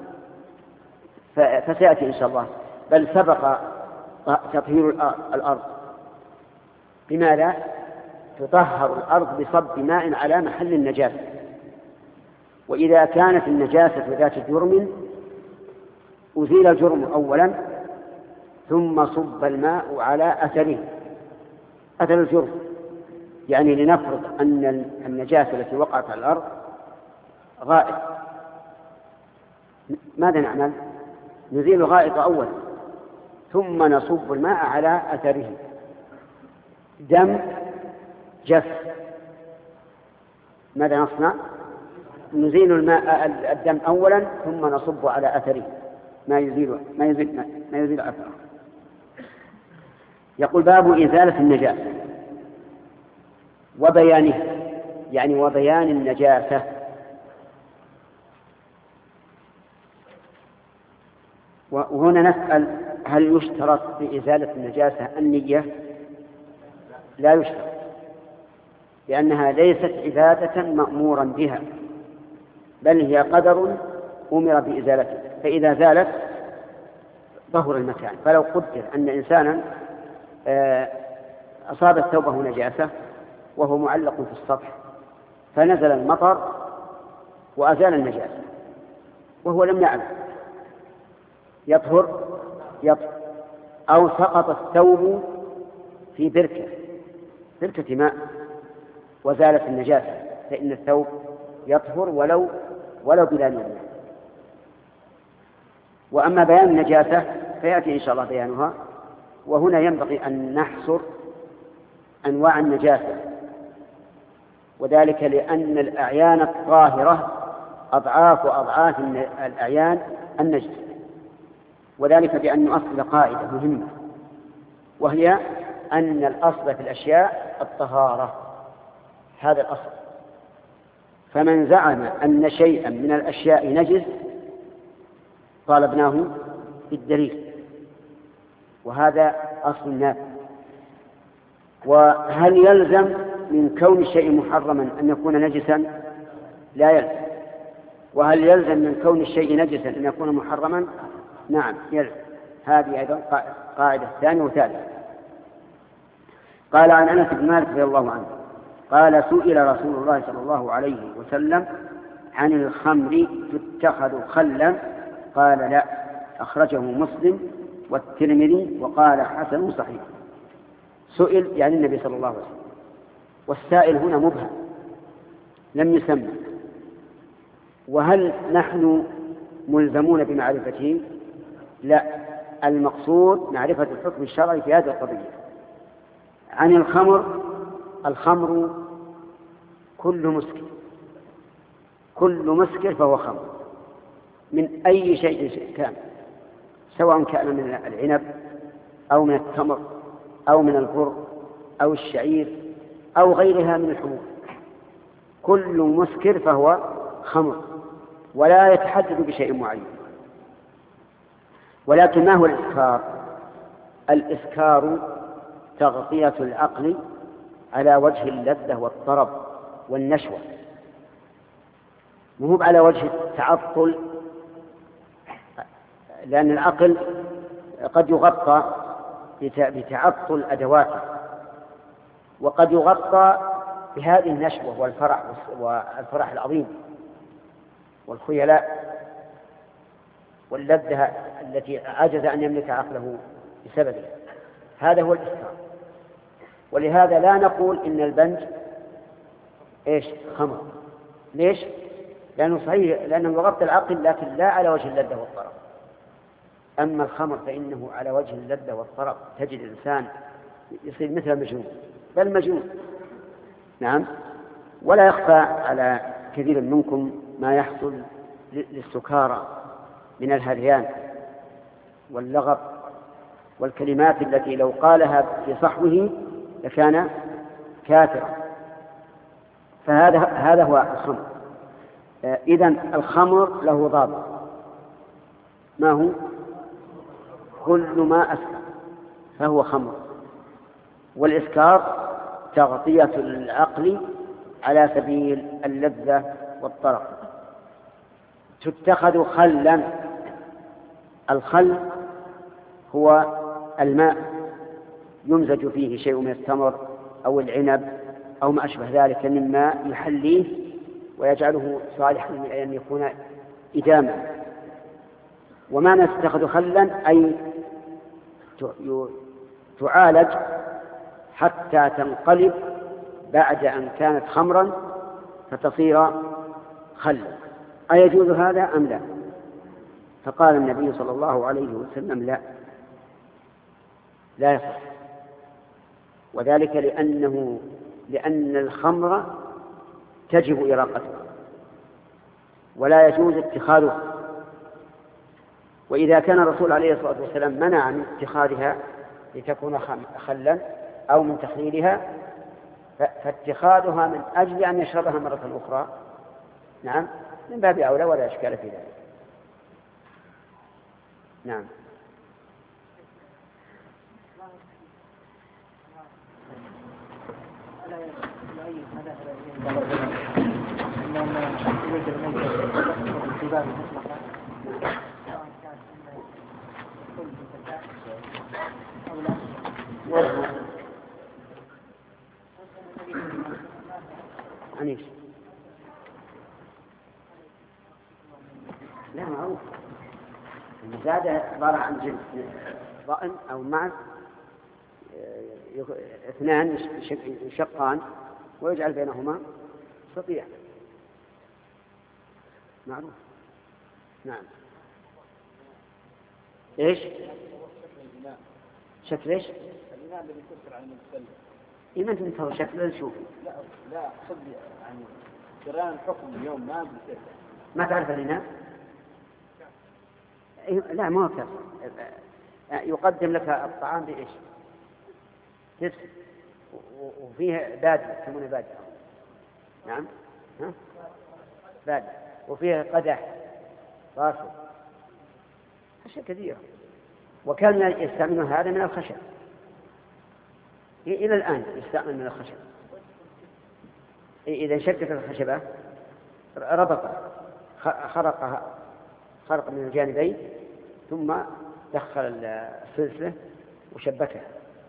فسيأتي إن شاء الله، بل سبق تطهير الأرض. بماذا؟ تطهر الأرض بصب ماء على محل النجاسة، وإذا كانت النجاسة ذات جرم أزيل الجرم أولا ثم صب الماء على أثره، أثر الجرم. يعني لنفرض أن النجاسة التي وقعت على الأرض غائط، ماذا نعمل؟ نزيل الغائط أولا ثم نصب الماء على أثره. دم جف، ماذا نصنع؟ نزيل الماء الدم أولا ثم نصب على أثره ما يزيل ما يزيل ما يزيل أثره. يقول باب إزالة النجاسة وبيانه، يعني وبيان النجاسة. وهنا نسأل: هل يشترط في إزالة النجاسة النية؟ لا يشترط، لأنها ليست عبادة مأمورا بها، بل هي قدر أمر بإزالته، فإذا زالت ظهر المكان. فلو قدر أن إنسانا أصابت ثوبه نجاسة وهو معلق في السطح فنزل المطر وأزال النجاسة وهو لم يعلم، يطهر يطهر. أو سقط الثوب في بركة بركة ماء وزالت النجاسة، فإن الثوب يطهر ولو ولو بلا نية. وأما بيان النجاسة فيأتي إن شاء الله بيانها، وهنا ينبغي أن نحصر أنواع النجاسة، وذلك لأن الأعيان الطاهرة أضعاف وأضعاف الأعيان النجسة، وذلك بأن نؤصل قاعدة مهمة، وهي أن الأصل في الأشياء الطهارة، هذا الأصل. فمن زعم أن شيئا من الأشياء نجس طالبناه بالدليل، وهذا أصل النافع. وهل يلزم من كون الشيء محرما أن يكون نجسا؟ لا يلزم. وهل يلزم من كون الشيء نجسا أن يكون محرما؟ نعم يلزم. هذه أيضا قاعدة ثانية وثالثة. قال عن أنس بن مالك رضي الله عنه قال سئل رسول الله صلى الله عليه وسلم عن الخمر تتخذ خلا؟ قال لا. أخرجه مسلم والترمذي وقال حسن صحيح. سئل يعني النبي صلى الله عليه وسلم، والسائل هنا مبهم لم يسمى. وهل نحن ملزمون بمعرفته؟ لا، المقصود معرفة الحكم الشرعي في هذه القضية. عن الخمر، الخمر كل مسكر، كل مسكر فهو خمر من أي شيء كان، سواء كان من العنب أو من التمر أو من البر أو الشعير أو غيرها من الحبوب، كل مسكر فهو خمر، ولا يتحدد بشيء معين. ولكن ما هو الإسكار؟ الإسكار تغطية العقل على وجه اللذة والطرب والنشوة، مو على وجه التعطل، لأن العقل قد يغطى بتعطل أدواته، وقد يغطى بهذه النشوة والفرح والفرح العظيم والخيلاء واللذة التي عجز أن يملك عقله بسببها. هذا هو الإسكار. ولهذا لا نقول إن البنج إيش خمر. ليش؟ لأنه صحيح، لأنه يغطي العقل لكن لا على وجه اللذة والطرب. أما الخمر فإنه على وجه اللذة والطرب، تجد الإنسان يصير مثل مجنون، بل مجنون. نعم. ولا يخفى على كثير منكم ما يحصل للسكارى من الهذيان واللغط والكلمات التي لو قالها في صحوه لكان كافرا. فهذا هذا هو الخمر. إذن الخمر له ضابط، ما هو؟ كل ما أسكر فهو خمر. والإسكار تغطية العقل على سبيل اللذة والطرب. تتخذ خلا. الخل هو الماء يمزج فيه شيء من التمر أو العنب أو ما أشبه ذلك مما يحليه ويجعله صالحا لأن يكون إداما. وما نتخذ خلا أي تعالج حتى تنقلب بعد أن كانت خمرا فتصير خلا. أيجوز هذا أم لا؟ فقال النبي صلى الله عليه وسلم لا، لا يصح. وذلك لأنه لأن الخمر تجب إراقته ولا يجوز اتخاذه. وإذا كان الرسول عليه الصلاة والسلام منع من اتخاذها لتكون خلا أو من تخليلها، فاتخاذها من أجل أن يشربها مرة أخرى نعم من باب أولى ولا إشكال في ذلك. نعم. عن ايش؟ لا معروف. المزادة عبارة عن جنس ضأن أو معز اثنان يشقان ويجعل بينهما سطيع معروف. نعم. ايش شكل ايش
الإناء الذي يكسر عن المتكلم؟
إيه ما انت متصور شكله نشوفه؟
لا لا أقصد يعني جريان حكم اليوم ما بيصير.
ما تعرف الإناء؟ إيه لا ما هو كذا. يقدم لك الطعام بإيش؟ تبس وفيه بادية يسمونه بادية. نعم ها بادية وفيه قدح راسه أشياء كثيرة. وكان يستعملون هذا من الخشب إلى الآن يستعمل من الخشب. إذا شكت الخشبة ربطها خرقها خرق من الجانبين ثم دخل السلسلة وشبكها.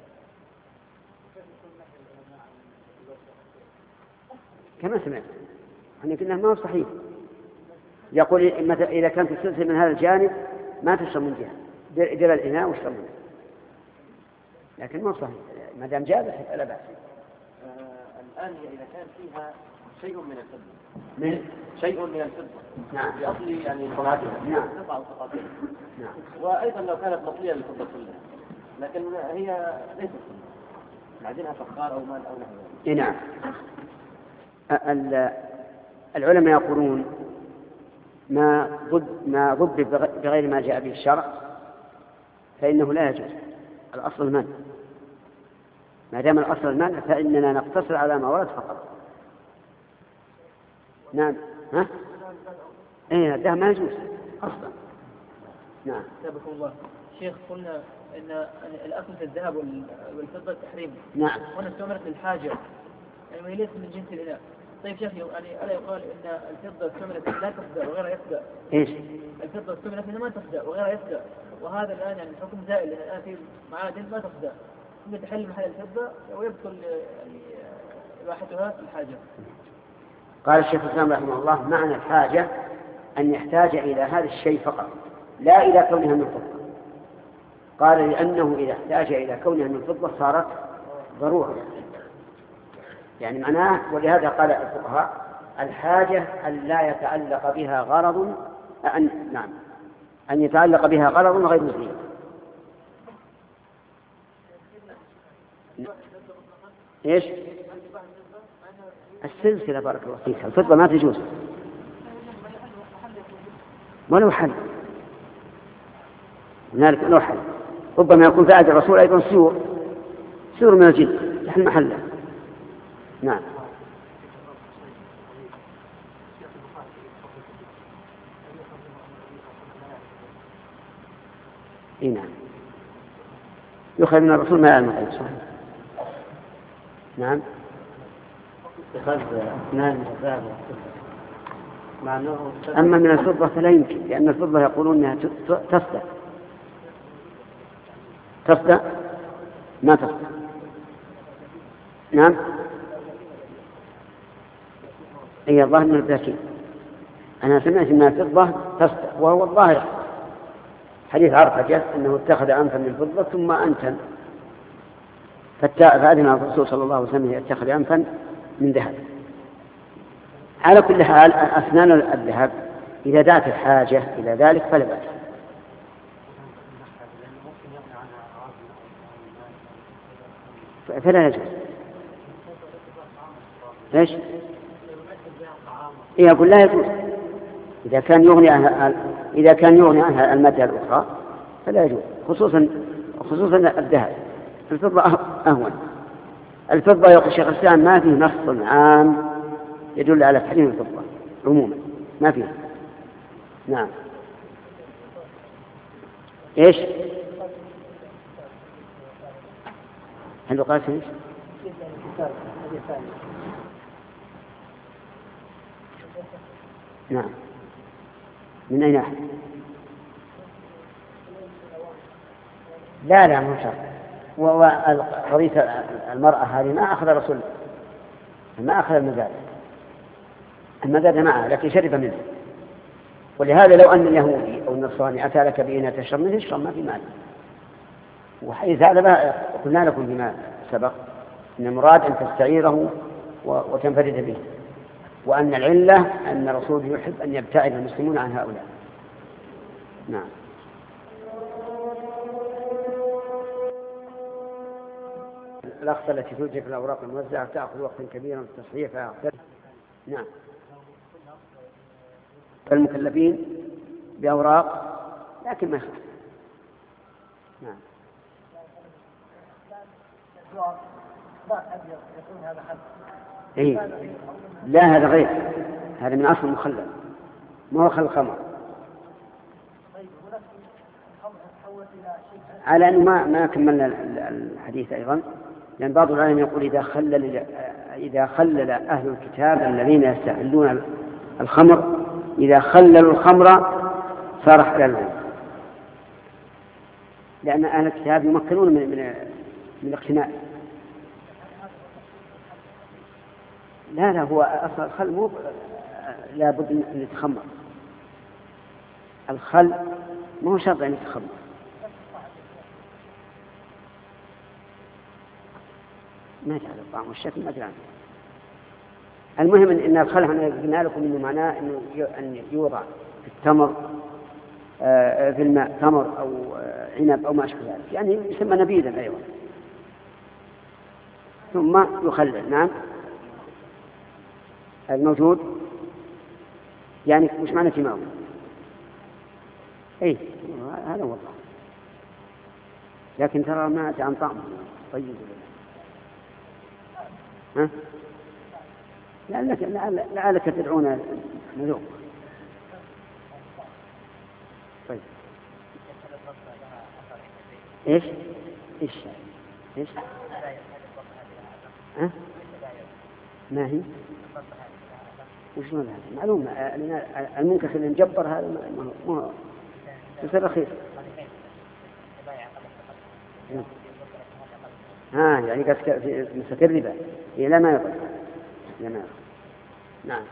كما سمعت احنا كنا ما هو صحيح. يقول إذا كانت السلسلة من هذا الجانب ما تشرب من جهة دير الإناء واشرب منه، لكن ما هو صحيح. ما دام جابت فلا بأس.
آه الآن إذا كان فيها شيء من الفضة
من
شيء من الفضة
نعم
بأصل يعني صناعتها
نعم
قطعة وقطعتين.
نعم.
وأيضا لو كانت مطلية للفضة كلها لكن هي ليست معدنها فخار أو مال أو نحو ذلك.
نعم. العلماء يقولون ما ضد ما ضد بغير ما جاء به الشرع فإنه لا يجوز. الأصل المنع. ما دام الأصل المنع فإننا نقتصر على ما ورد فقط. نعم ها ايه ده ما يجوز اصلا. نعم.
سابقكم الله. شيخ قلنا ان الاصل في الذهب والفضه تحريم.
نعم.
هنا استمرت للحاجه يعني وهي ليست من جنس الاناء. طيب شيخ يعني الا يقال ان الفضه استمرت لا تفدى وغيرها يفدى.
ايش؟
الفضه استمرت ما تفدى وغيرها يفدى، وهذا الان يعني الحكم زائل لان الان في معادن ما تفدى ثم تحل محل الفضه ويبطل يعني اباحتها في الحاجه.
قال الشيخ الإسلام رحمه الله معنى الحاجة أن يحتاج إلى هذا الشيء فقط لا إلى كونها من فضة. قال لأنه إذا احتاج إلى كونها من فضة صارت ضرورة يعني معناه. ولهذا قال الفقهاء الحاجة أن لا يتعلق بها غرض أن نعم أن يتعلق بها غرض غير مزيد. إيش؟ السلسلة بارك الله فيك. الفضة ما تجوز ولو حل هنالك له حل. ربما يكون في عهد الرسول أيضا سيور سيور من الجن تحل محله. نعم. إيه نعم يخرج من الرسول ما يعلم الغيب. صحيح. نعم. أما من الفضة فلا يمكن لأن الفضة يقولون أنها تصدى تصدى ما تصدى. نعم. هي الظاهر من الذكي. أنا سمعت أنها الفضة تصدى وهو الظاهر حديث عرفجة أنه اتخذ أنفا من الفضة ثم أنتن فأذن الرسول صلى الله عليه وسلم يتخذ أنفا من ذهب. على كل حال أسنان الذهب إذا دعت الحاجة إلى ذلك فلا بأس. فلا يجوز. إيش؟ إيه أقول لا يجوز. إذا كان يغني عنها إذا كان يغني عنها المادة الأخرى فلا يجوز خصوصا خصوصا الذهب. الفضة أهون. الفضة يقول الشيخ الإسلام ما فيه نص عام يدل على تحريم الفضة عموما ما فيه. نعم. إيش؟ هل قال إيش؟ نعم. من أي ناحية؟ لا لا مو شرط. وقضية المرأة هذه ما أخذ رسول ما أخذ المزاد المزاد معه لكن شرب منه ولهذا لو أن اليهودي أو النصراني أتى لك بإناء تشرب منه اشرب ما في مال. وحيث هذا ما قلنا لكم فيما سبق أن المراد أن تستعيره وتنفرد به، وأن العلة أن الرسول يحب أن يبتعد المسلمون عن هؤلاء. نعم. الأخطاء التي توجد في الأوراق الموزعة تأخذ وقتا كبيرا في تصحيحها. نعم. المكلفين بأوراق لكن ما يخالف. نعم. إيه؟ لا هذا غير، هذا من أصل المخلل ما هو خل الخمر، على أنه ما ما كملنا الحديث أيضا، لأن بعض العلماء يقول إذا خلل إذا خلل أهل الكتاب الذين يستحلون الخمر إذا خللوا الخمر صار حلالا، لأن أهل الكتاب يمكنون من من من الاقتناء. لا لا هو أصل الخل مو لا بد أن يتخمر، الخل مو شرط أن يتخمر. ما تعرف الطعم والشكل ما أدري عنه. المهم إن الخل احنا قلنا لكم إنه معناه إنه أن يوضع في التمر في الماء تمر أو عنب أو ما أشبه ذلك، يعني يسمى نبيذا أيضا ثم يخلل. نعم. الموجود يعني مش معنى كيماوي. اي هذا هو الطعم، لكن ترى ما أتى عن طعم طيب. ها لعلك لعلك تدعون نذوق. طيب ايش ايش ايش ها ما هي وش هذا معلومة المنكر اللي مجبر هذا ما هو يصير رخيص. ها يعني قد مستقر ربا لا ما يقل لا ما يقل. نعم.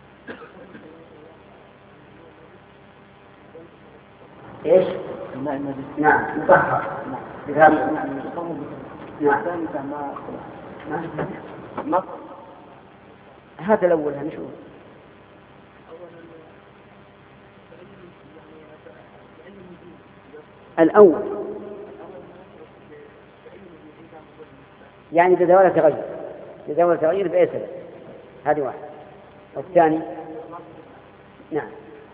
ايش نعم مطهر بهذا نعم نعم هذا الأول هنشوف. الأول يعني بدولة تغير بدولة تغير بأي سبب، هذه واحد. والثاني نعم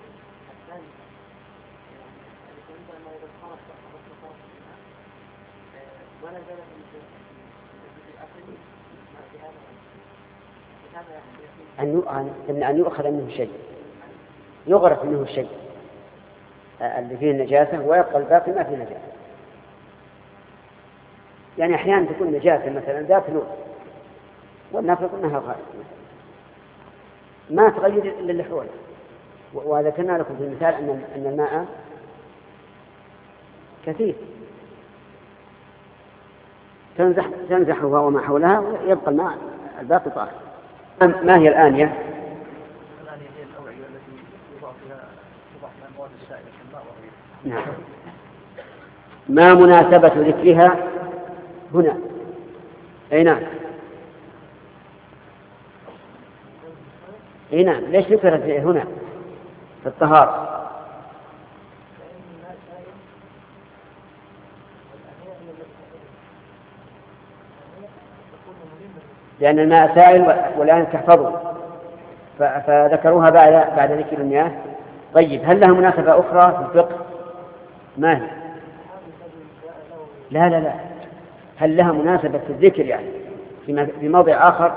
أن يؤخذ منه شيء يغرف منه الشيء اللي فيه النجاسة ويبقى الباقي ما فيه نجاسة. يعني أحيانا تكون نجاسة مثلا ذات لون والنفرض أنها غائب ما تغير إلا اللي حوله. وذكرنا لكم في المثال أن أن الماء كثير تنزح تنزحها وما حولها ويبقى الماء الباقي طاهر. ما هي الآنية؟
الآنية هي الأوعية التي يوضع فيها يوضع فيها المواد السائلة كالماء وغيرها.
نعم. ما مناسبة ذكرها هنا؟ أي نعم. أي نعم. ليش ذكرت هنا في الطهارة؟ لأن الماء سائل والآن تحفظه فذكروها بعد بعد ذكر المياه. طيب هل لها مناسبة أخرى في الفقه؟ ما هي؟ لا لا لا هل لها مناسبة في الذكر يعني في موضع آخر؟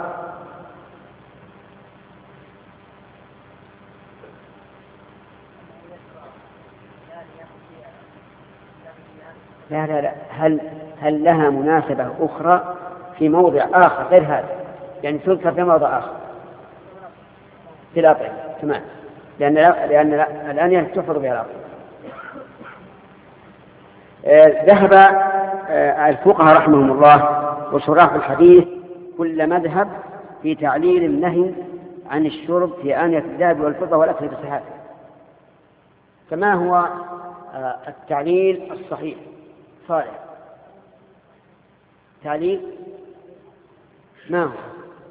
لا لا لا هل هل لها مناسبة أخرى في موضع آخر غير هذا؟ يعني تذكر في موضع آخر في الأطعمة تمام، لأن لأن الآن تحفظ بها الأطعمة. ذهب الفقهاء رحمهم الله وشراح الحديث كل مذهب في تعليل النهي عن الشرب في آنية الذهب والفضة والأكل بالصحافة. فما هو التعليل الصحيح؟ صالح، تعليل ما هو؟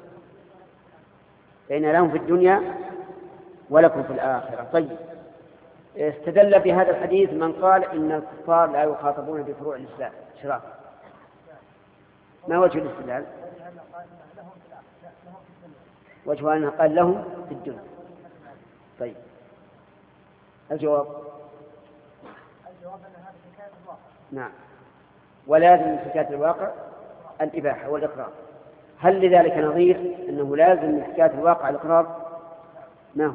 فإن لهم في الدنيا ولكم في الآخرة. طيب، استدل بهذا الحديث من قال إن الكفار لا يخاطبون بفروع الإسلام شراك. ما وجه الاستدلال؟ وجه أنه قال لهم في الدنيا. طيب، الجواب نعم، ولازم من حكاية الواقع الإباحة والإقرار. هل لذلك نظير أنه لازم من حكاية الواقع الإقرار؟ نعم،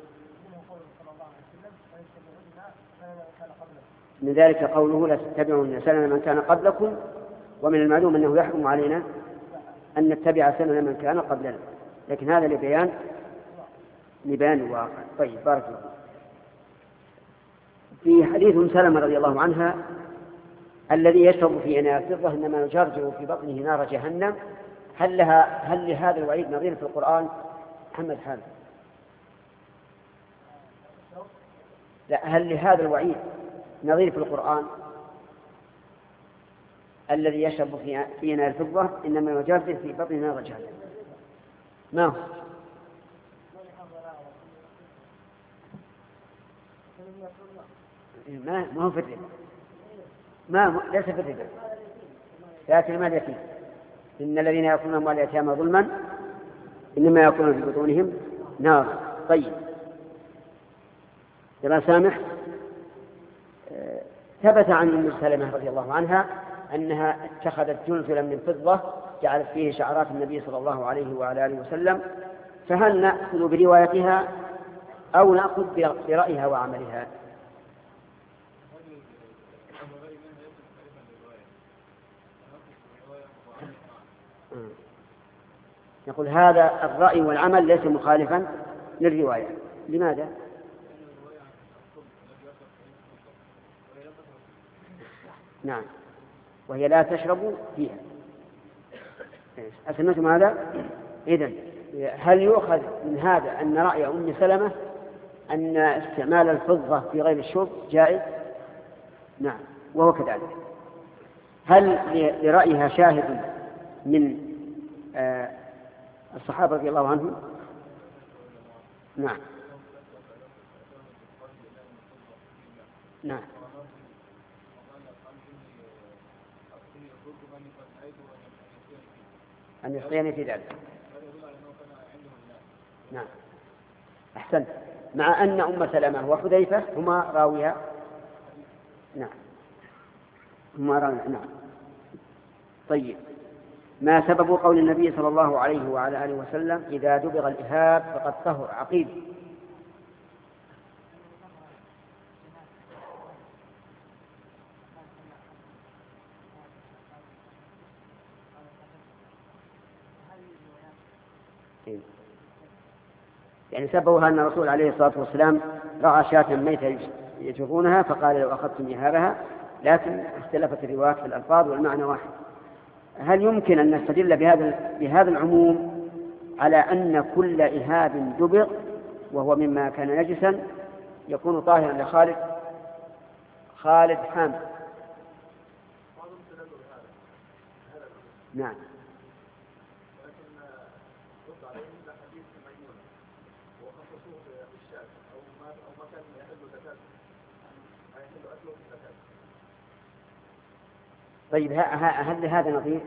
من ذلك قوله لا تتبعون سنن من كان قبلكم، ومن المعلوم أنه يحرم علينا أن نتبع سنن من كان قبلنا، لكن هذا لبيان لبيان الواقع. طيب، بارك الله. في حديث أم سلمة رضي الله عنها الذي يشرب في إناء الفضة إنما يجرجر في بطنه نار جهنم، هل لها هل لهذا الوعيد نظير في القرآن؟ محمد حامد. لا، هل لهذا الوعيد نظير في القرآن؟ الذي يشرب في إناء الفضة إنما يجرجر في بطنه نار جهنم، ما هو؟ ما ما هو في الربا، ما ليس في الربا، لكن ما اليتيم. إن الذين يأكلون أموال اليتامى ظلما إنما يأكلون في بطونهم نار. طيب يا سامح، ثبت عن أم سلمة رضي الله عنها أنها اتخذت جلجلا من فضة جعلت فيه شعرات النبي صلى الله عليه وعلى آله وسلم، فهل نأخذ بروايتها أو نأخذ برأيها وعملها؟ يقول هذا الرأي والعمل ليس مخالفا للرواية. لماذا؟ نعم، وهي لا تشرب فيها. أسمعتم هذا؟ إذن هل يؤخذ من هذا أن رأي أم سلمة أن استعمال الفضة في غير الشرب جائز؟ نعم، وهو كذلك. هل لرأيها شاهد من آه الصحابة رضي الله عنهم؟ نعم نعم أن يحصيني في ذلك. نعم، أحسنت. مع أن أم سلمة وحذيفة هما راويها. نعم، هما راويها. نعم. طيب، ما سبب قول النبي صلى الله عليه وعلى آله وسلم إذا دبغ الإهاب فقد طهر؟ عقيل. يعني سببها أن الرسول عليه الصلاة والسلام رأى شاة ميتة يجرونها فقال لو أخذتم إهابها، لكن اختلفت الروايات في الألفاظ والمعنى واحد. هل يمكن أن نستدل بهذا بهذا العموم على أن كل إهاب دبغ وهو مما كان نجسا يكون طاهرا لخالد؟ خالد حامد. نعم. طيب، هل هذا نظير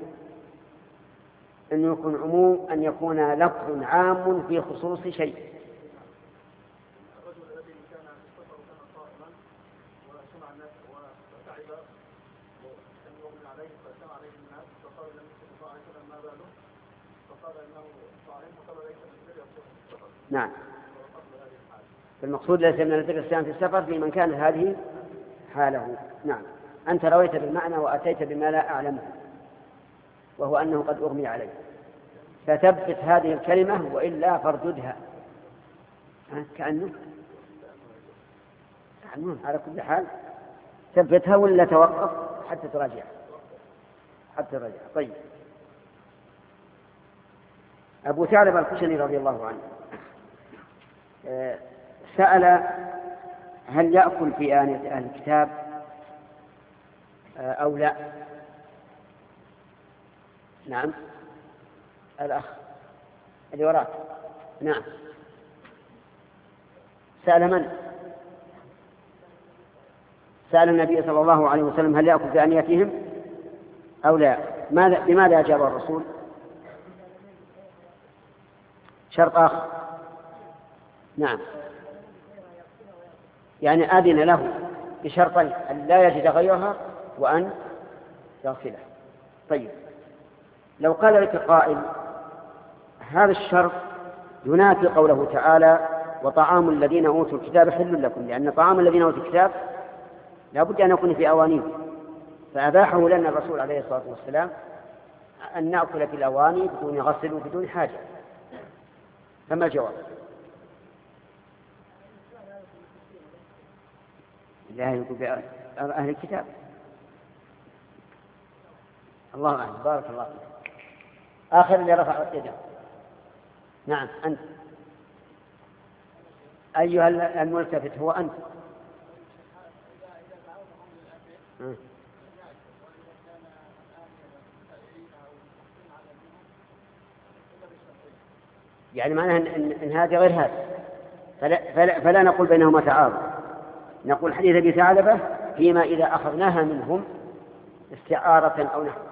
أن يكون عموم أن يكون لفظ عام في خصوص شيء؟
الرجل الذي كان يستطر كان صائما وسمع الناس وتعب وكان يؤمن عليه فسمع عليه الناس فقال لم يكن صائما ما باله فقال انه صائم فقال ليس من البر يصوم في السفر.
نعم، المقصود ليس من البر الصيام في السفر في من كان هذه حاله. نعم، أنت رويت بالمعنى وأتيت بما لا أعلمه وهو أنه قد أغمي عليه، فتثبت هذه الكلمة وإلا فارددها. كأنه كأنه على كل حال ثبتها ولا توقف حتى تراجع حتى تراجع. طيب، أبو ثعلب الخشني رضي الله عنه سأل هل يأكل في آنية أهل الكتاب أو لا؟ نعم. الأخ اللي وراك. نعم. سأل من؟ سأل النبي صلى الله عليه وسلم هل يأكل في آنيتهم أو لا؟ ماذا بماذا أجاب الرسول؟ شرط آخر. نعم، يعني أذن له بشرطين: أن لا يجد غيرها وأن يغسله. طيب، لو قال لك قائل هذا الشرط ينافي قوله تعالى: وطعام الذين أوتوا الكتاب حل لكم، لأن طعام الذين أوتوا الكتاب لا بد أن يكون في أوانيه، فأباحه لنا الرسول عليه الصلاة والسلام أن نأكل في الأواني بدون غسل وبدون حاجة. فما الجواب؟ لا يكون بأهل الكتاب. الله أعلم. بارك الله فيك. آخر اللي رفع يده. نعم أنت أيها الملتفت. هو أنت. يعني معناه إن, إن, إن هذا غير هذا، فلا, فلا, فلا نقول بينهما تعارض. نقول حديث أبي ثعلبة فيما إذا أخذناها منهم استعارة أو نحو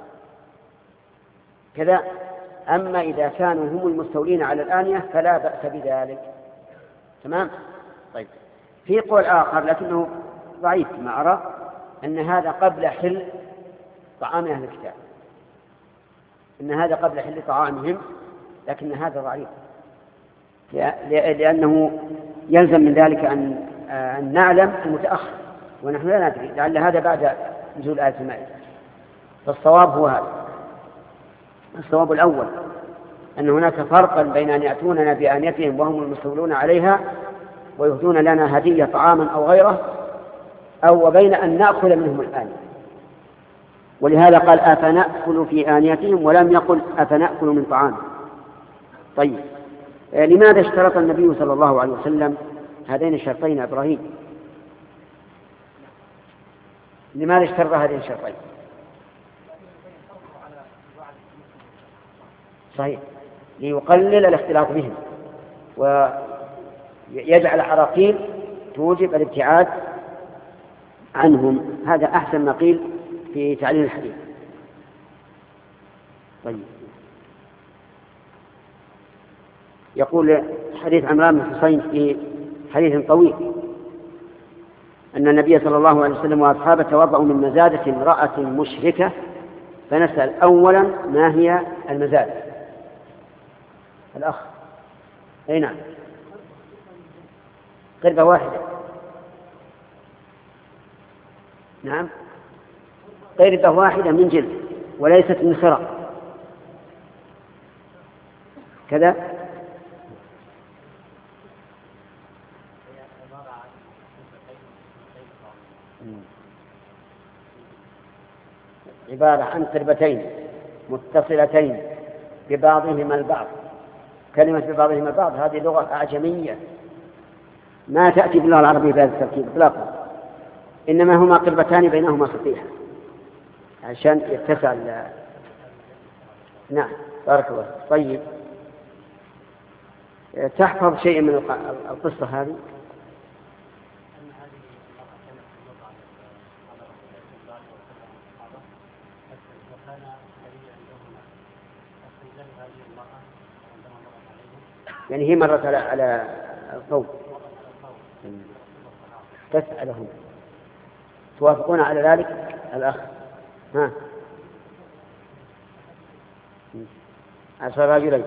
كذا. أما إذا كانوا هم المستولين على الآنية فلا بأس بذلك. تمام. طيب، في قول آخر لكنه ضعيف ما أرى، أن هذا قبل حل طعام أهل الكتاب، أن هذا قبل حل طعامهم، لكن هذا ضعيف، لأنه يلزم من ذلك أن أن نعلم المتأخر ونحن لا ندري، لعل هذا بعد نزول آية المائدة. فالصواب هو هذا. الصواب الأول أن هناك فرقا بين أن يأتوننا بآنيتهم وهم المستولون عليها ويهدون لنا هدية طعاما أو غيره، أو وبين أن نأكل منهم الآن. ولهذا قال أفنأكل في آنيتهم ولم يقل أفنأكل من طعام. طيب، لماذا اشترط النبي صلى الله عليه وسلم هذين الشرطين إبراهيم؟ لماذا اشترط هذين الشرطين؟ صحيح، ليقلل الاختلاط بهم ويجعل عراقيل توجب الابتعاد عنهم. هذا أحسن ما قيل في تعليل الحديث. طيب، يقول حديث عمران بن حسين في حديث طويل أن النبي صلى الله عليه وسلم وأصحابه توضأوا من مزادة امرأة مشركة، فنسأل أولا ما هي المزادة؟ الأخ. أي نعم، قربة واحدة. نعم، قربة واحدة من جلد وليست من خرق كذا. عبارة عن قربتين متصلتين ببعضهما البعض. كلمة ببعضهما البعض هذه لغة أعجمية ما تأتي باللغة العربية بهذا التركيب إطلاقا، إنما هما قربتان بينهما سطيحة عشان يتسع. نعم، بارك الله. طيب، تحفظ شيء من القصة هذه؟ يعني هي مرت على على القوم تسألهم. توافقون على ذلك الأخ؟ ها، عشر رجلين.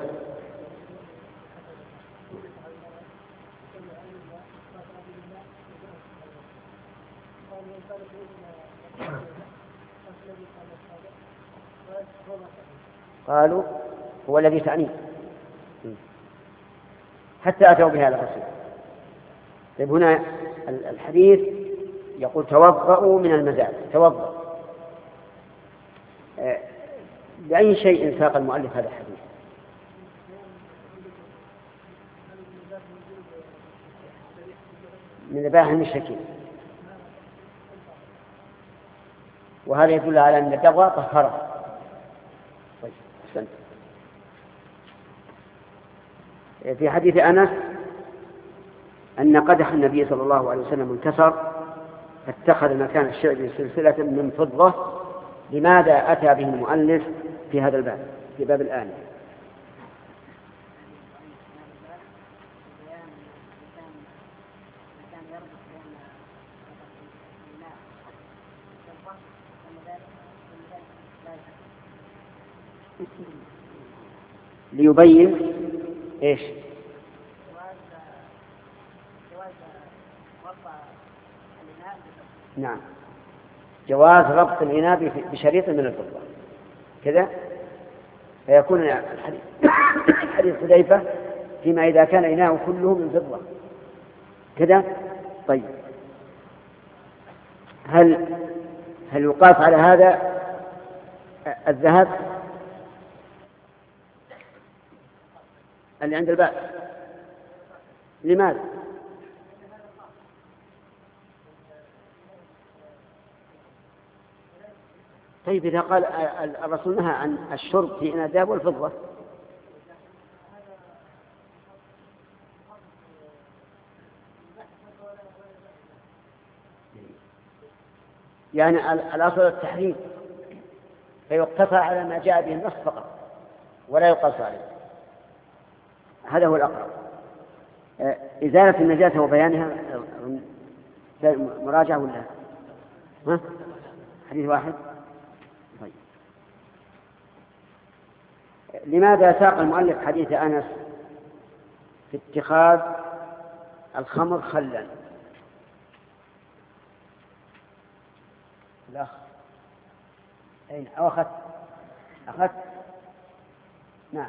قالوا هو الذي تعنيه، حتى أتوا بهذا الرسول. طيب، هنا الحديث يقول توضأوا من المزاد. توضأ بأي شيء ساق المؤلف هذا الحديث؟ من ذبائح المشركين. وهذا يدل على أن الدغوة طهرها. طيب أحسنت. في حديث أنس أن قدح النبي صلى الله عليه وسلم انكسر فاتخذ مكان الشعب سلسلة من فضة. لماذا أتى به المؤلف في هذا الباب في باب الآن؟ ليبين ايش؟ نعم، جواز ربط الإناء بشريط من الفضة كذا، فيكون حديث حذيفة فيما إذا كان إناء كله من فضة كذا. طيب هل هل يقاس على هذا الذهب اللي عند الباب؟ لماذا؟ طيب إذا قال الرسول نهى عن الشرب في إناء الذهب والفضة، يعني الأصل التحريم، فيقتصر على ما جاء به النص فقط ولا يقاس عليه. هذا هو الأقرب. إزالة النجاسة وبيانها مراجعة ولا ها؟ حديث واحد. طيب لماذا ساق المؤلف حديث أنس في اتخاذ الخمر خلا؟ الأخ أين أو أخذت أخذت نعم.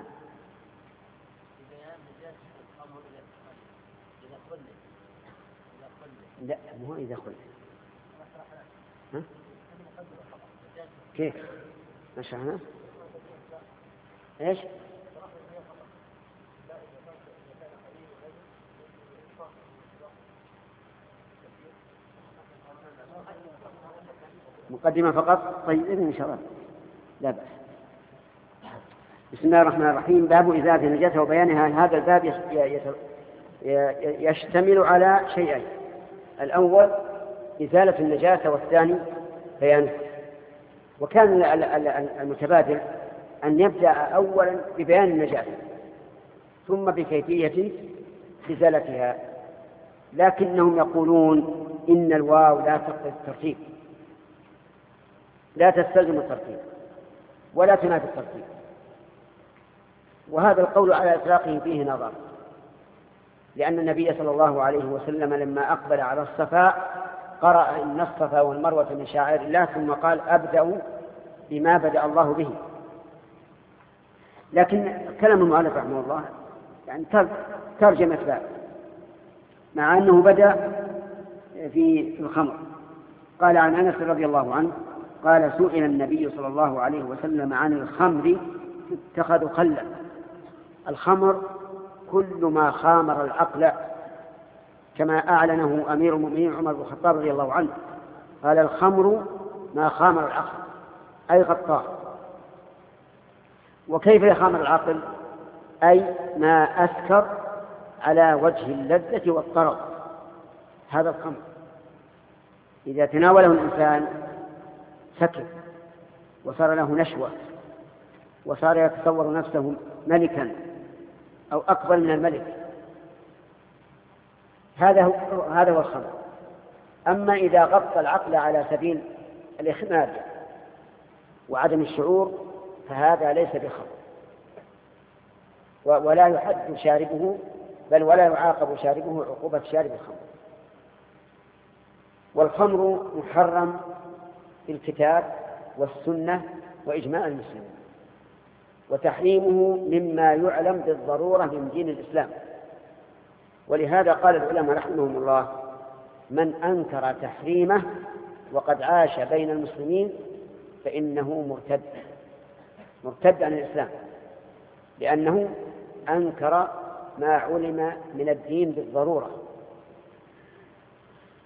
لا مو إذا خلت. ها؟ كيف نشرحنا إيش؟ مقدمة فقط. طيب إذن إن شاء الله لا بأس. بسم الله الرحمن الرحيم. باب إزالة النجاسة وبيانها. هذا الباب يشتمل على شيئين: الأول إزالة النجاسة، والثاني بيانها. وكان المتبادل أن يبدأ أولا ببيان النجاسة ثم بكيفية إزالتها، لكنهم يقولون إن الواو لا تقتضي الترتيب، لا تستلزم الترتيب ولا تنافي الترتيب. وهذا القول على إطلاقه فيه نظر، لأن النبي صلى الله عليه وسلم لما أقبل على الصفاء قرأ إن الصفا والمروة من شعائر الله، ثم قال أبدأ بما بدأ الله به. لكن كلام المؤلف رحمه الله يعني ترجمة باب، مع أنه بدأ في الخمر. قال عن أنس رضي الله عنه قال سئل النبي صلى الله عليه وسلم عن الخمر اتخذوا خلا. الخمر كل ما خامر العقل، كما أعلنه أمير المؤمنين عمر بن الخطاب رضي الله عنه، قال الخمر ما خامر العقل أي غطاه. وكيف يخامر العقل؟ أي ما أسكر على وجه اللذة والطرب، هذا الخمر. إذا تناوله الإنسان سكر وصار له نشوة وصار يتصور نفسه ملكا أو أكبر من الملك، هذا هو هذا هو الخمر. أما إذا غطى العقل على سبيل الإخماد وعدم الشعور فهذا ليس بخمر، ولا يحد شاربه، بل ولا يعاقب شاربه عقوبة شارب الخمر. والخمر محرم في الكتاب والسنة وإجماع المسلمين، وتحريمه مما يعلم بالضرورة من دين الإسلام. ولهذا قال العلماء رحمهم الله: من أنكر تحريمه وقد عاش بين المسلمين فإنه مرتد مرتد عن الإسلام، لأنه أنكر ما علم من الدين بالضرورة.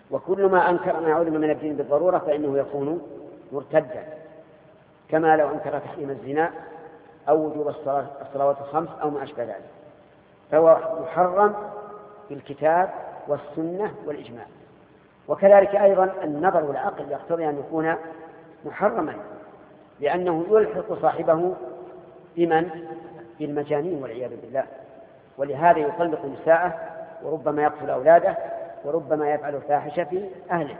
وكل ما أنكر ما علم من الدين بالضرورة فإنه يكون مرتدا، كما لو أنكر تحريم الزنا أو وجوب الصلوات الخمس أو ما أشبه ذلك، فهو محرم بالكتاب والسنة والإجماع. وكذلك أيضا النظر والعقل يقتضي أن يكون محرما، لأنه يلحق صاحبه بمن؟ بالمجانين والعياذ بالله. ولهذا يطلق نساءه، وربما يقتل أولاده، وربما يفعل الفاحشة في أهله.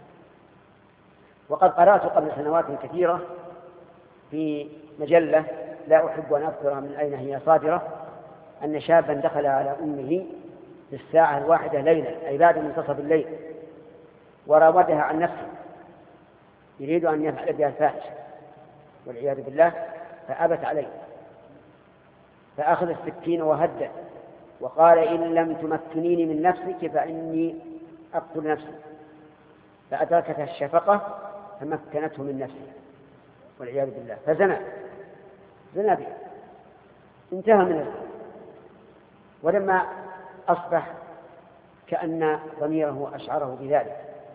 وقد قرأت قبل سنوات كثيرة في مجلة لا أحب أن أذكرها من أين هي صادرة، أن شابا دخل على أمه في الساعة الواحدة ليلا، أي بعد منتصف الليل، وراودها عن نفسه يريد أن يفعل بها الفاحشة والعياذ بالله، فأبت عليه، فأخذ السكين وهدد وقال: إن لم تمكنيني من نفسك فإني أقتل نفسي. فأدركتها الشفقة فمكنته من نفسه والعياذ بالله، فزنى زنى بها، انتهى من الزنا. ولما أصبح كأن ضميره أشعره بذلك،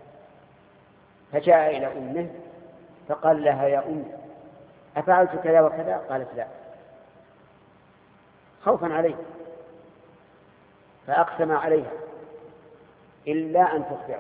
فجاء إلى أمه فقال لها: يا أم، أفعلت كذا وكذا؟ قالت: لا، خوفا عليه، فأقسم عليها إلا أن تخبره،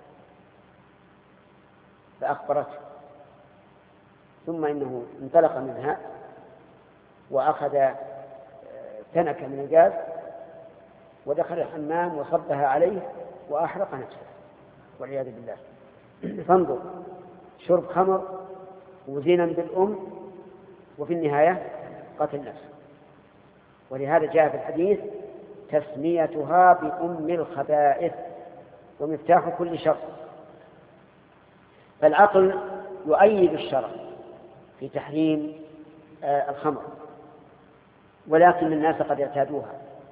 فأخبرته، ثم إنه انطلق منها وأخذ تنك من الغاز ودخل الحمام وصبها عليه وأحرق نفسه والعياذ بالله. فانظر، شرب خمر وزنا بالأم، وفي النهاية قتل نفسه. ولهذا جاء في الحديث: تسميتها بأم الخبائث ومفتاح كل شر. فالعقل يؤيد الشرع في تحريم الخمر، ولكن الناس قد اعتادوها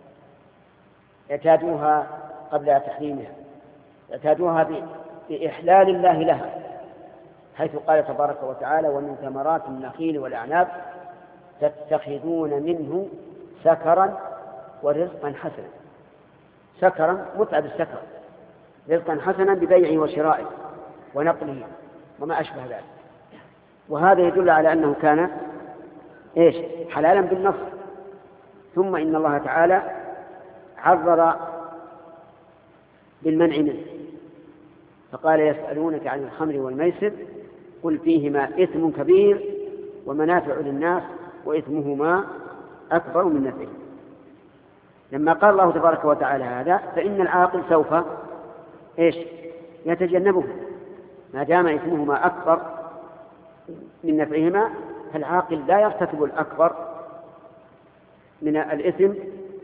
اعتادوها قبل تحريمها، اعتادوها بإحلال الله لها، حيث قال تبارك وتعالى: ومن ثمرات النخيل والأعناب تتخذون منه سكرا ورزقا حسنا. سكرا متعب السكر، رزقا حسنا ببيعه وشرائه ونقله وما أشبه ذلك. وهذا يدل على أنه كان إيش؟ حلالا بالنص. ثم إن الله تعالى عرض بالمنع منه، فقال: يسألونك عن الخمر والميسر قل فيهما إثم كبير ومنافع للناس وإثمهما أكبر من نفعه. لما قال الله تبارك وتعالى هذا، فإن العاقل سوف إيش؟ يتجنبه، ما دام إثمهما أكبر من نفعهما، فالعاقل لا يرتكب الأكبر من الإثم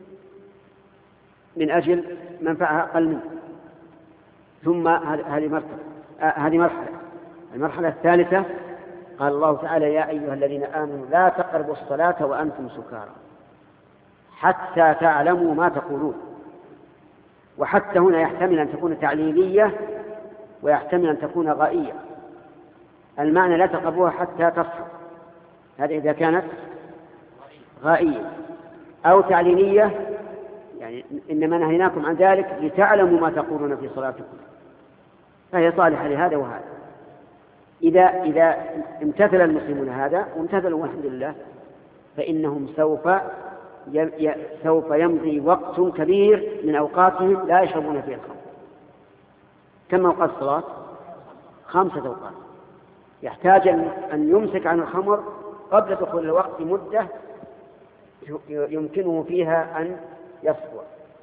من أجل منفعة أقل منه. ثم هذه مرحلة هذه مرحلة المرحلة الثالثة قال الله تعالى: يا أيها الذين آمنوا لا تقربوا الصلاة وأنتم سكارى حتى تعلموا ما تقولون. وحتى هنا يحتمل أن تكون تعليلية ويحتمل أن تكون غائية. المعنى لا تقربوها حتى تصحوا، هذا إذا كانت غائية، أو تعليلية يعني إنما نهيناكم عن ذلك لتعلموا ما تقولون في صلاتكم، فهي صالحة لهذا وهذا. إذا إذا امتثل المسلمون هذا وامتثلوا والحمد لله، فإنهم سوف سوف يمضي وقت كبير من أوقاتهم لا يشربون فيه الخمر. كم أوقات الصلاة؟ خمسة أوقات. يحتاج أن يمسك عن الخمر قبل دخول الوقت مدة يمكنه فيها أن يصفو.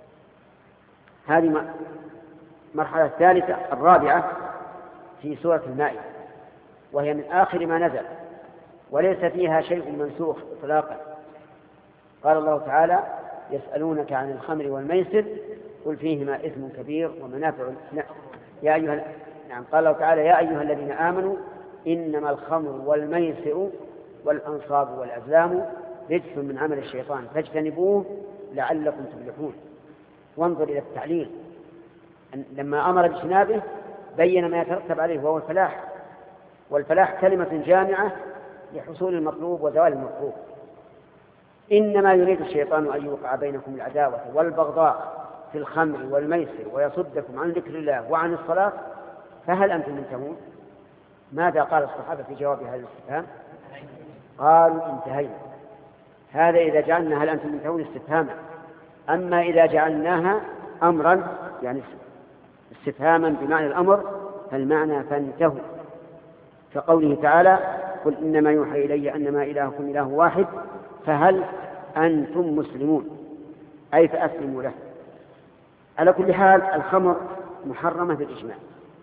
هذه المرحلة الثالثة الرابعة في سورة المائدة، وهي من آخر ما نزل وليس فيها شيء منسوخ إطلاقا. قال الله تعالى: يسألونك عن الخمر والميسر قل فيهما إثم كبير ومنافع يا أيها نعم قال الله تعالى: يا أيها الذين آمنوا إنما الخمر والميسر والأنصاب والأزلام رجس من عمل الشيطان فاجتنبوه لعلكم تفلحون. وانظر إلى التعليل، لما أمر باجتنابه بين ما يترتب عليه وهو الفلاح، والفلاح كلمة جامعة لحصول المطلوب وزوال المطلوب. إنما يريد الشيطان أن يوقع بينكم العداوة والبغضاء في الخمر والميسر ويصدكم عن ذكر الله وعن الصلاة فهل أنتم منتهون؟ ماذا قال الصحابة في جواب هذا الاستفهام؟ قالوا انتهينا. هذا إذا جعلنا هل أنتم منتهون استفهاما. أما إذا جعلناها أمرا يعني استفهاما بمعنى الأمر فالمعنى فانتهوا، كقوله تعالى قل إنما يوحى إلي أنما إلهكم إله واحد فهل أنتم مسلمون، أي فأسلموا له. على كل حال الخمر محرمة بالإجماع.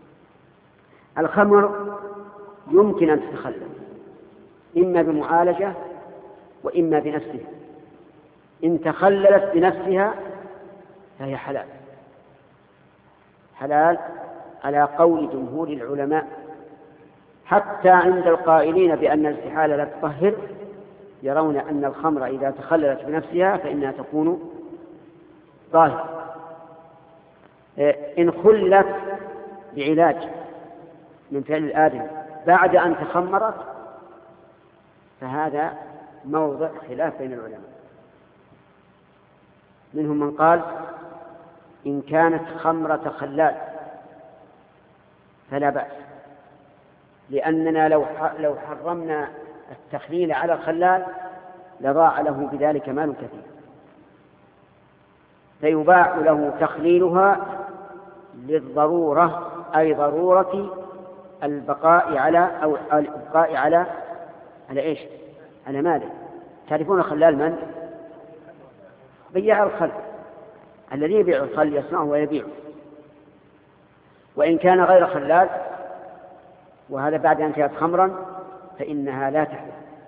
الخمر يمكن أن تتخلل إما بمعالجة وإما بنفسها. إن تخللت بنفسها فهي حلال حلال على قول جمهور العلماء، حتى عند القائلين بأن الاستحالة لا تطهر يرون أن الخمر إذا تخللت بنفسها فإنها تكون طاهرة. إن خلت بعلاج من فعل الآدم بعد أن تخمرت فهذا موضع خلاف بين العلماء. منهم من قال إن كانت خمرة خلال فلا بأس، لأننا لو لو حرمنا التخليل على الخلال لضاع له بذلك مال كثير، فيباع له تخليلها للضرورة، أي ضرورة البقاء على أو البقاء على على إيش؟ على ماله. تعرفون الخلال من؟ بياع الخل، الذي يبيع الخل يصنعه ويبيعه. وإن كان غير خلال وهذا بعد أن كانت خمرا فإنها لا تحل.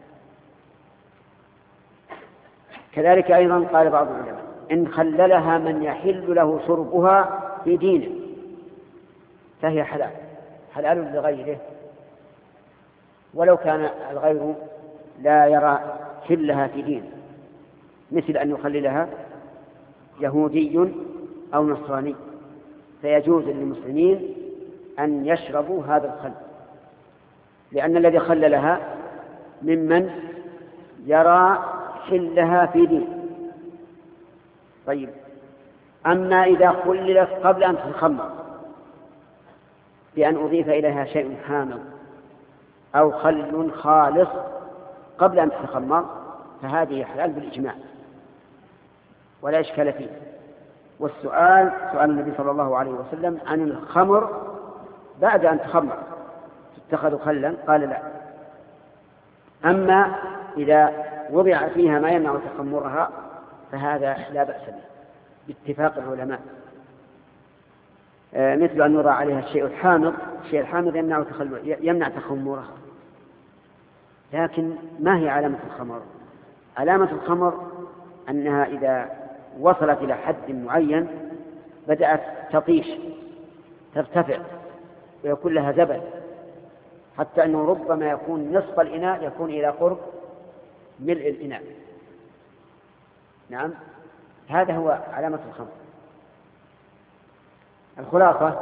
كذلك أيضا قال بعض العلماء إن خللها من يحل له شربها في دينه فهي حلال حلال لغيره، ولو كان الغير لا يرى حلها في دينه، مثل أن يخللها يهودي أو نصراني، فيجوز للمسلمين أن يشربوا هذا الخل، لأن الذي خللها ممن يرى حلها في دينه. طيب، أما إذا خللت قبل أن تتخمر بأن أضيف إليها شيء حامض أو خل خالص قبل أن تتخمر فهذه حلال بالإجماع ولا إشكال فيه. والسؤال سؤال النبي صلى الله عليه وسلم عن الخمر بعد أن تخمر تتخذ خلا، قال لا. أما إذا وضع فيها ما يمنع تخمرها فهذا لا بأس به باتفاق العلماء، آه مثل أن يوضع عليها الشيء الحامض، الشيء الحامض يمنع, يمنع تخمرها. لكن ما هي علامة الخمر؟ علامة الخمر أنها إذا وصلت إلى حد معين بدأت تطيش ترتفع ويكون لها زبد، حتى أنه ربما يكون نصف الإناء يكون إلى قرب ملء الإناء. نعم، هذا هو علامة الخمر. الخلاصة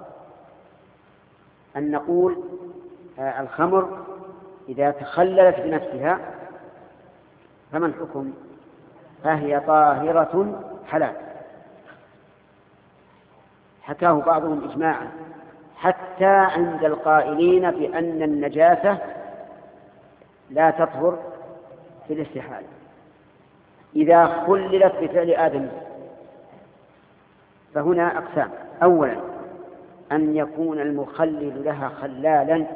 أن نقول آه الخمر إذا تخللت بنفسها فما الحكم؟ فهي طاهرة حلال، حكاه بعضهم إجماعا حتى عند القائلين بأن النجاسة لا تطهر في الاستحالة إذا خللت بفعل آدم. فهنا أقسام: أولا أن يكون المخلل لها خلالا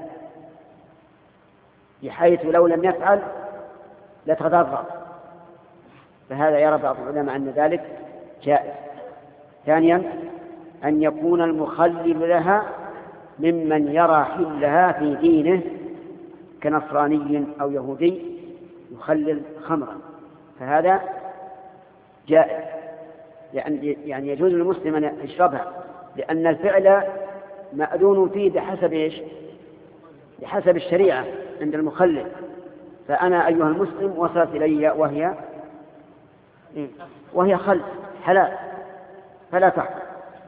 بحيث لو لم يفعل لتضرر، فهذا يرى بعض العلماء أن ذلك جائز. ثانيا أن يكون المخلل لها ممن يرى حلها في دينه كنصراني أو يهودي يخلل خمرا، فهذا جائز، يعني يجوز للمسلم أن يشربها، لأن الفعل مأذون فيه بحسب إيش؟ بحسب الشريعة عند المخلل. فأنا أيها المسلم وصلت إلي وهي وهي خل حلال فلا تحرم.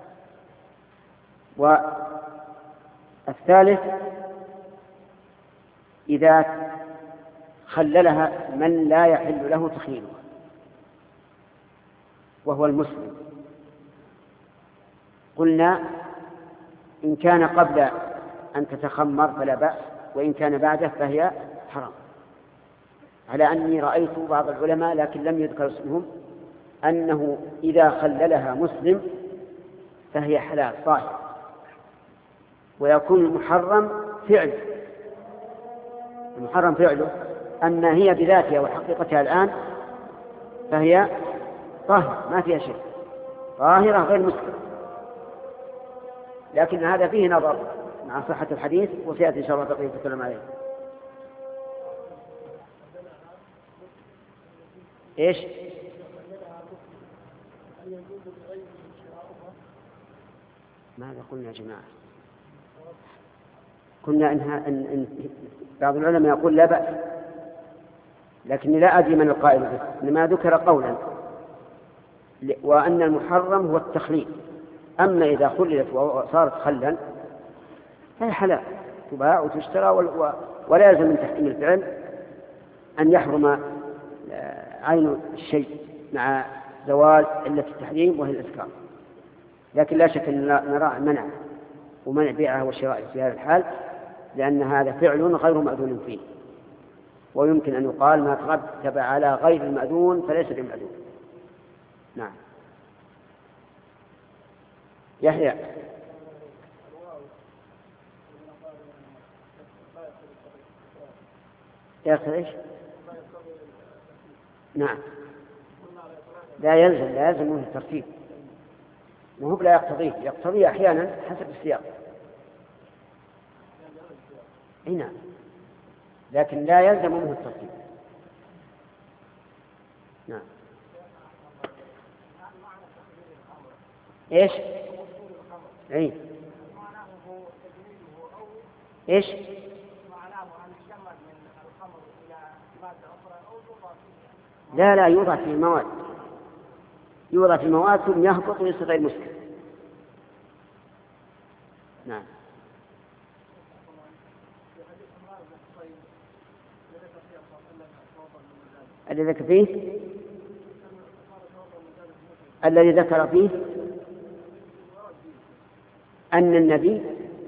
والثالث إذا خللها من لا يحل له تخيلها وهو المسلم، قلنا إن كان قبل أن تتخمر فلا بأس، وإن كان بعده فهي حرام، على أني رأيت بعض العلماء لكن لم يذكر اسمهم أنه إذا خللها مسلم فهي حلال طاهر، ويكون المحرم فعله المحرم فعله أما هي بذاتها وحقيقتها الآن فهي طاهرة ما فيها شيء، طاهرة غير مسلم. لكن هذا فيه نظر مع صحة الحديث، وسيأتي إن شاء الله بقية الكلام عليه. إيش؟ ماذا قلنا يا جماعة؟ كنا إنها إن إن بعض العلماء يقول لا بأس، لكني لا أدري من القائل به، إنما ذكر قولا وأن المحرم هو التخليل، أما إذا خللت وصارت خلا فهي حلال تباع وتشترى، ولا يلزم من تحكيم الفعل أن يحرم عين الشيء مع زوال علة التحريم وهي الإسكار. لكن لا شك أن نرى منع ومنع بيعها وشرائها في هذا الحال، لأن هذا فعل غير مأذون فيه، ويمكن أن يقال ما ترتب على غير المأذون فليس بمأذون. نعم. يحيى. يقصد إيش؟ نعم. لا يلزم لا يلزم منه الترتيب، وهو لا يقتضيه، يقتضيه أحيانا حسب السياق. اي نعم، لكن لا يلزم منه الترتيب. نعم. ايش؟ اي ايش؟ لا لا يوضع في مواد، يوضع في مواد ثم يهبط ويصير غير مسكر. نعم. الذي ذكر فيه الذي ذكر فيه أن النبي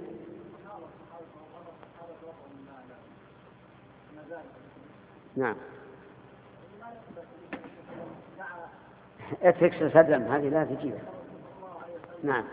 نعم اترك سدم هذه لا تجيبها. نعم.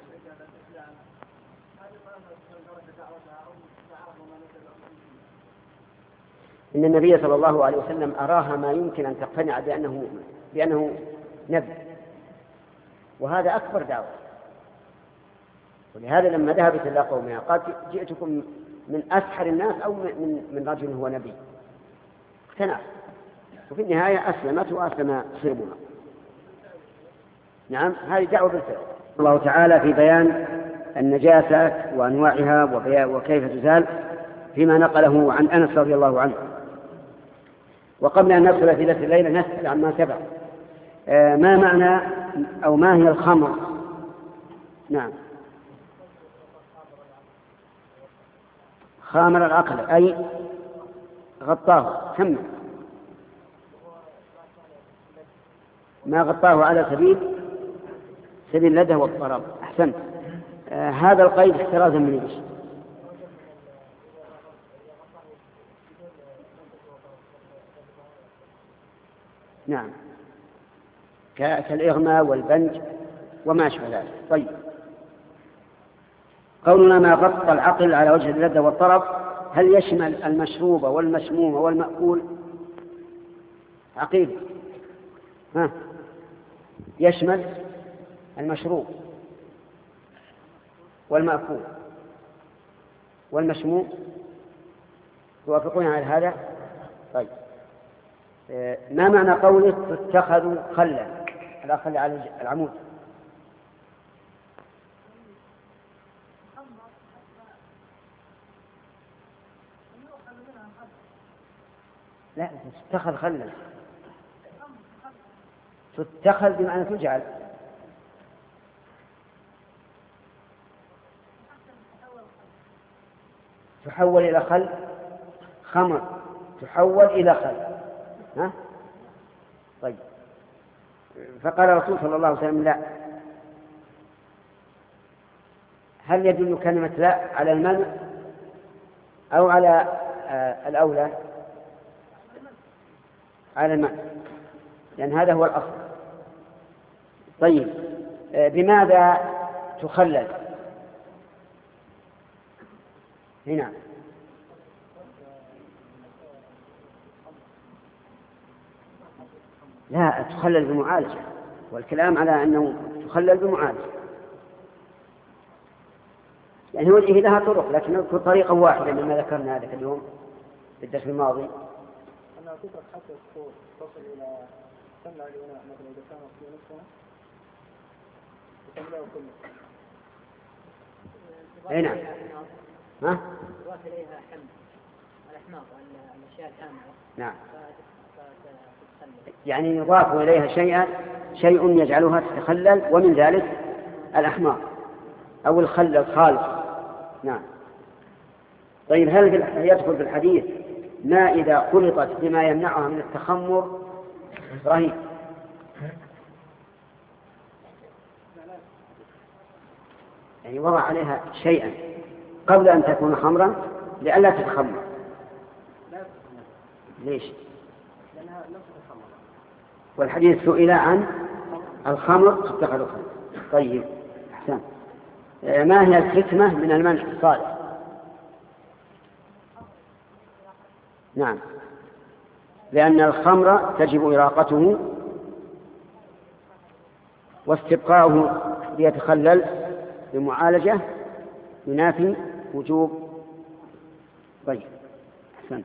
إن النبي صلى الله عليه وسلم أراها ما يمكن أن تقتنع بأنه بأنه نبي، وهذا أكبر دعوة. ولهذا لما ذهبت إلى قومها قالت جئتكم من أسحر الناس أو من من رجل هو نبي، اقتنع، وفي النهاية أسلمت وأسلم صيبها. نعم، هذه دعوة بالفعل. الله تعالى في بيان النجاسة وأنواعها وكيف تزال فيما نقله عن أنس رضي الله عنه. وقبل أن ندخل في ذات الليلة نسأل عما سبق، آه ما معنى أو ما هي الخمر؟ نعم. خامر العقل أي غطاه، كمل ما غطاه على سبيل سبيل اللدى والطرب. أحسنت. آه هذا القيد احترازا من ايش؟ نعم، كالإغماء والبنج وما أشبه ذلك. طيب، قولنا ما غطى العقل على وجه اللذة والطرب هل يشمل المشروب والمسموم والمأكول؟ عقيل. ها، يشمل المشروب والمأكول والمسموم. توافقون على هذا؟ طيب، ما معنى قوله تتخذ خلا على خل على العمود؟ لا، تتخذ خلا، تتخذ بمعنى تجعل. تحول إلى خل، خمر تحول إلى خل. ها؟ طيب، فقال الرسول صلى الله عليه وسلم لا، هل يدل كلمة لا على المنع أو على آه الأولى؟ على المنع، لأن هذا هو الأصل. طيب آه بماذا تخلل هنا؟ لا، تخلل بمعالجة، والكلام على أنه تخلل بمعالجة، يعني وجهه لها طرق، لكن نذكر طريقة واحدة مما ذكرنا هذا اليوم في الدرس الماضي.
أنا تترك حتى تصل إلى تمنع الإناء مثلا إذا كان في نصفها وتملأه كله.
أي نعم. ها؟
يضاف إليها حمض الأحماض الأشياء الحامضة.
نعم. يعني يضاف إليها شيئا شيء يجعلها تتخلل، ومن ذلك الأحماض أو الخل الخالص. نعم. طيب هل يدخل في الحديث ما إذا خلطت بما يمنعها من التخمر؟ رهيب. يعني وضع عليها شيئا قبل أن تكون خمرا لئلا تتخمر. ليش؟ والحديث سئل عن الخمر اتخذوا خمر. طيب أحسن. ما هي الحكمة من المنع الصالح؟ نعم، لأن الخمر تجب إراقته واستبقاؤه ليتخلل بمعالجة ينافي وجوب. طيب أحسن.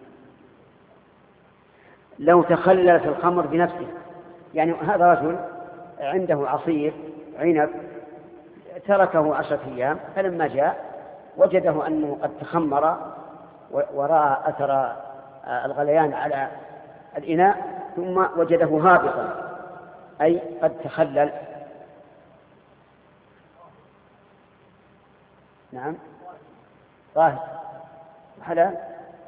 لو تخللت الخمر بنفسه، يعني هذا رجل عنده عصير عنب تركه عشرة أيام، فلما جاء وجده أنه قد تخمر ورأى أثر الغليان على الإناء، ثم وجده هابطا أي قد تخلل. نعم طاهر حلال،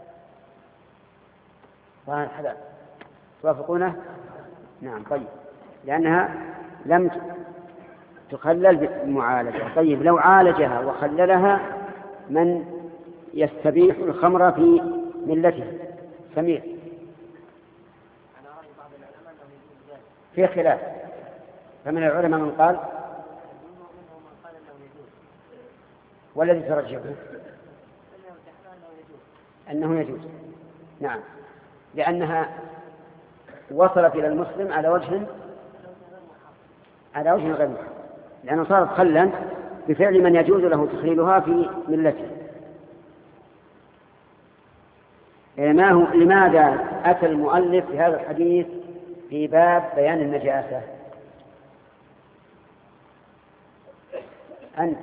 طاهر حلال، توافقونه؟ نعم. طيب لأنها لم تخلل بالمعالجة. طيب لو عالجها وخللها من يستبيح الخمر في ملته سميع؟ في خلاف، فمن العلماء من قال والذي ترجحه أنه يجوز. نعم، لأنها وصلت إلى المسلم على وجه على وجه غير محرم، لأنه صارت خلا بفعل من يجوز له تخليلها في ملته. ما هو لماذا أتى المؤلف في هذا الحديث في باب بيان النجاسة؟ أنت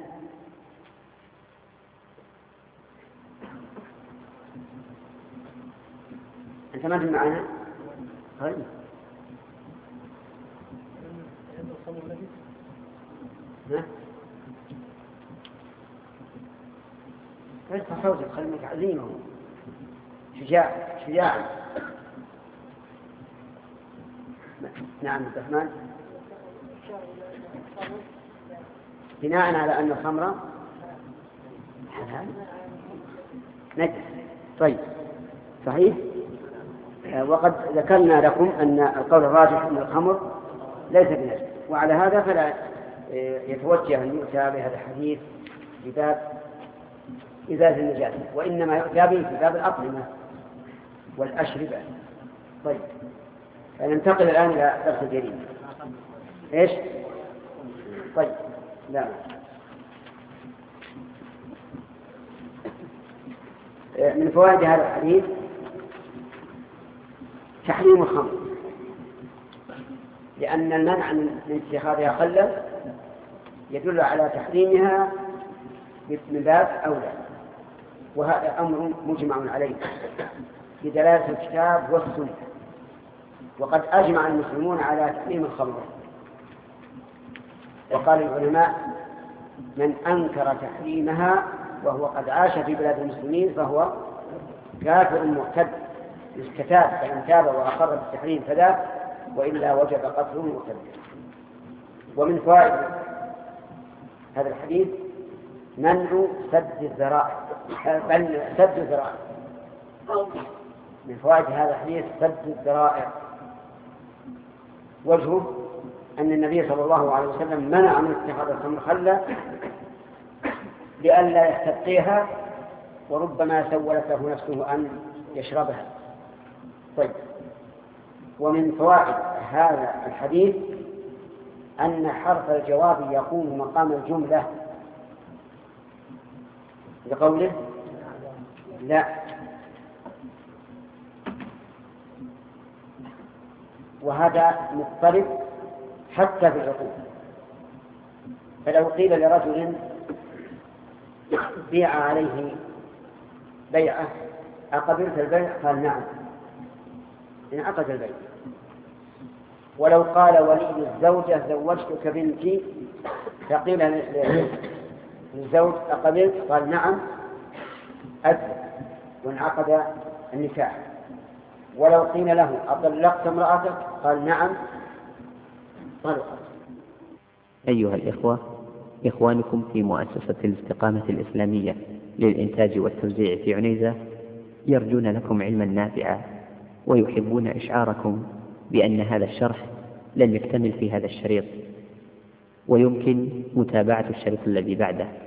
أنت ما تجمع معنا؟ طيب ارفع صوتك، خليك عزيمه شجاع شجاع. نعم عبد الرحمن. بناء على أن الخمر حلال نجس. طيب صحيح. وقد ذكرنا لكم أن القول الراجح أن الخمر ليس بنجس، وعلى هذا فلا يتوجه أن يؤتى بهذا الحديث في باب إزالة النجاسة، وإنما يؤتى به في باب الأطعمة والأشربة. طيب فننتقل الآن إلى درس جديد. إيش؟ طيب لا من فوائد هذا الحديث تحريم الخمر، لأن المنع من اتخاذها خلا يدل على تحريمها من باب أولى، وهذا أمر مجمع عليه بدلالة الكتاب والسنة، وقد أجمع المسلمون على تحريم الخمر. وقال العلماء من أنكر تحريمها وهو قد عاش في بلاد المسلمين فهو كافر مرتد، استتاب فإن تاب وأقر بالتحريم فذاك، وإلا وجب قتله مرتد. ومن فوائد هذا الحديث منع سد الذرائع، بل سد الذرائع. من فوائد هذا الحديث سد الذرائع. وجهه أن النبي صلى الله عليه وسلم منع من اتخاذ الخمر خلا لئلا يستبقيها وربما سولت له نفسه أن يشربها. طيب، ومن فوائد هذا الحديث أن حرف الجواب يقوم مقام الجملة لقوله لا، وهذا مضطرب حتى في العقول. فلو قيل لرجل بيع عليه بيعة أقبلت البيع؟ قال نعم، انعقد البيع. ولو قال ولي الزوجة زوجتك بنتي فقيل للزوج أقبلت؟ قال نعم، أدب وانعقد النكاح. ولو قيل له أطلقت امرأتك؟ قال نعم، طلقت.
أيها الإخوة، إخوانكم في مؤسسة الاستقامة الإسلامية للإنتاج والتوزيع في عنيزة يرجون لكم علما نافعا، ويحبون إشعاركم بأن هذا الشرح لم يكتمل في هذا الشريط، ويمكن متابعة الشريط الذي بعده.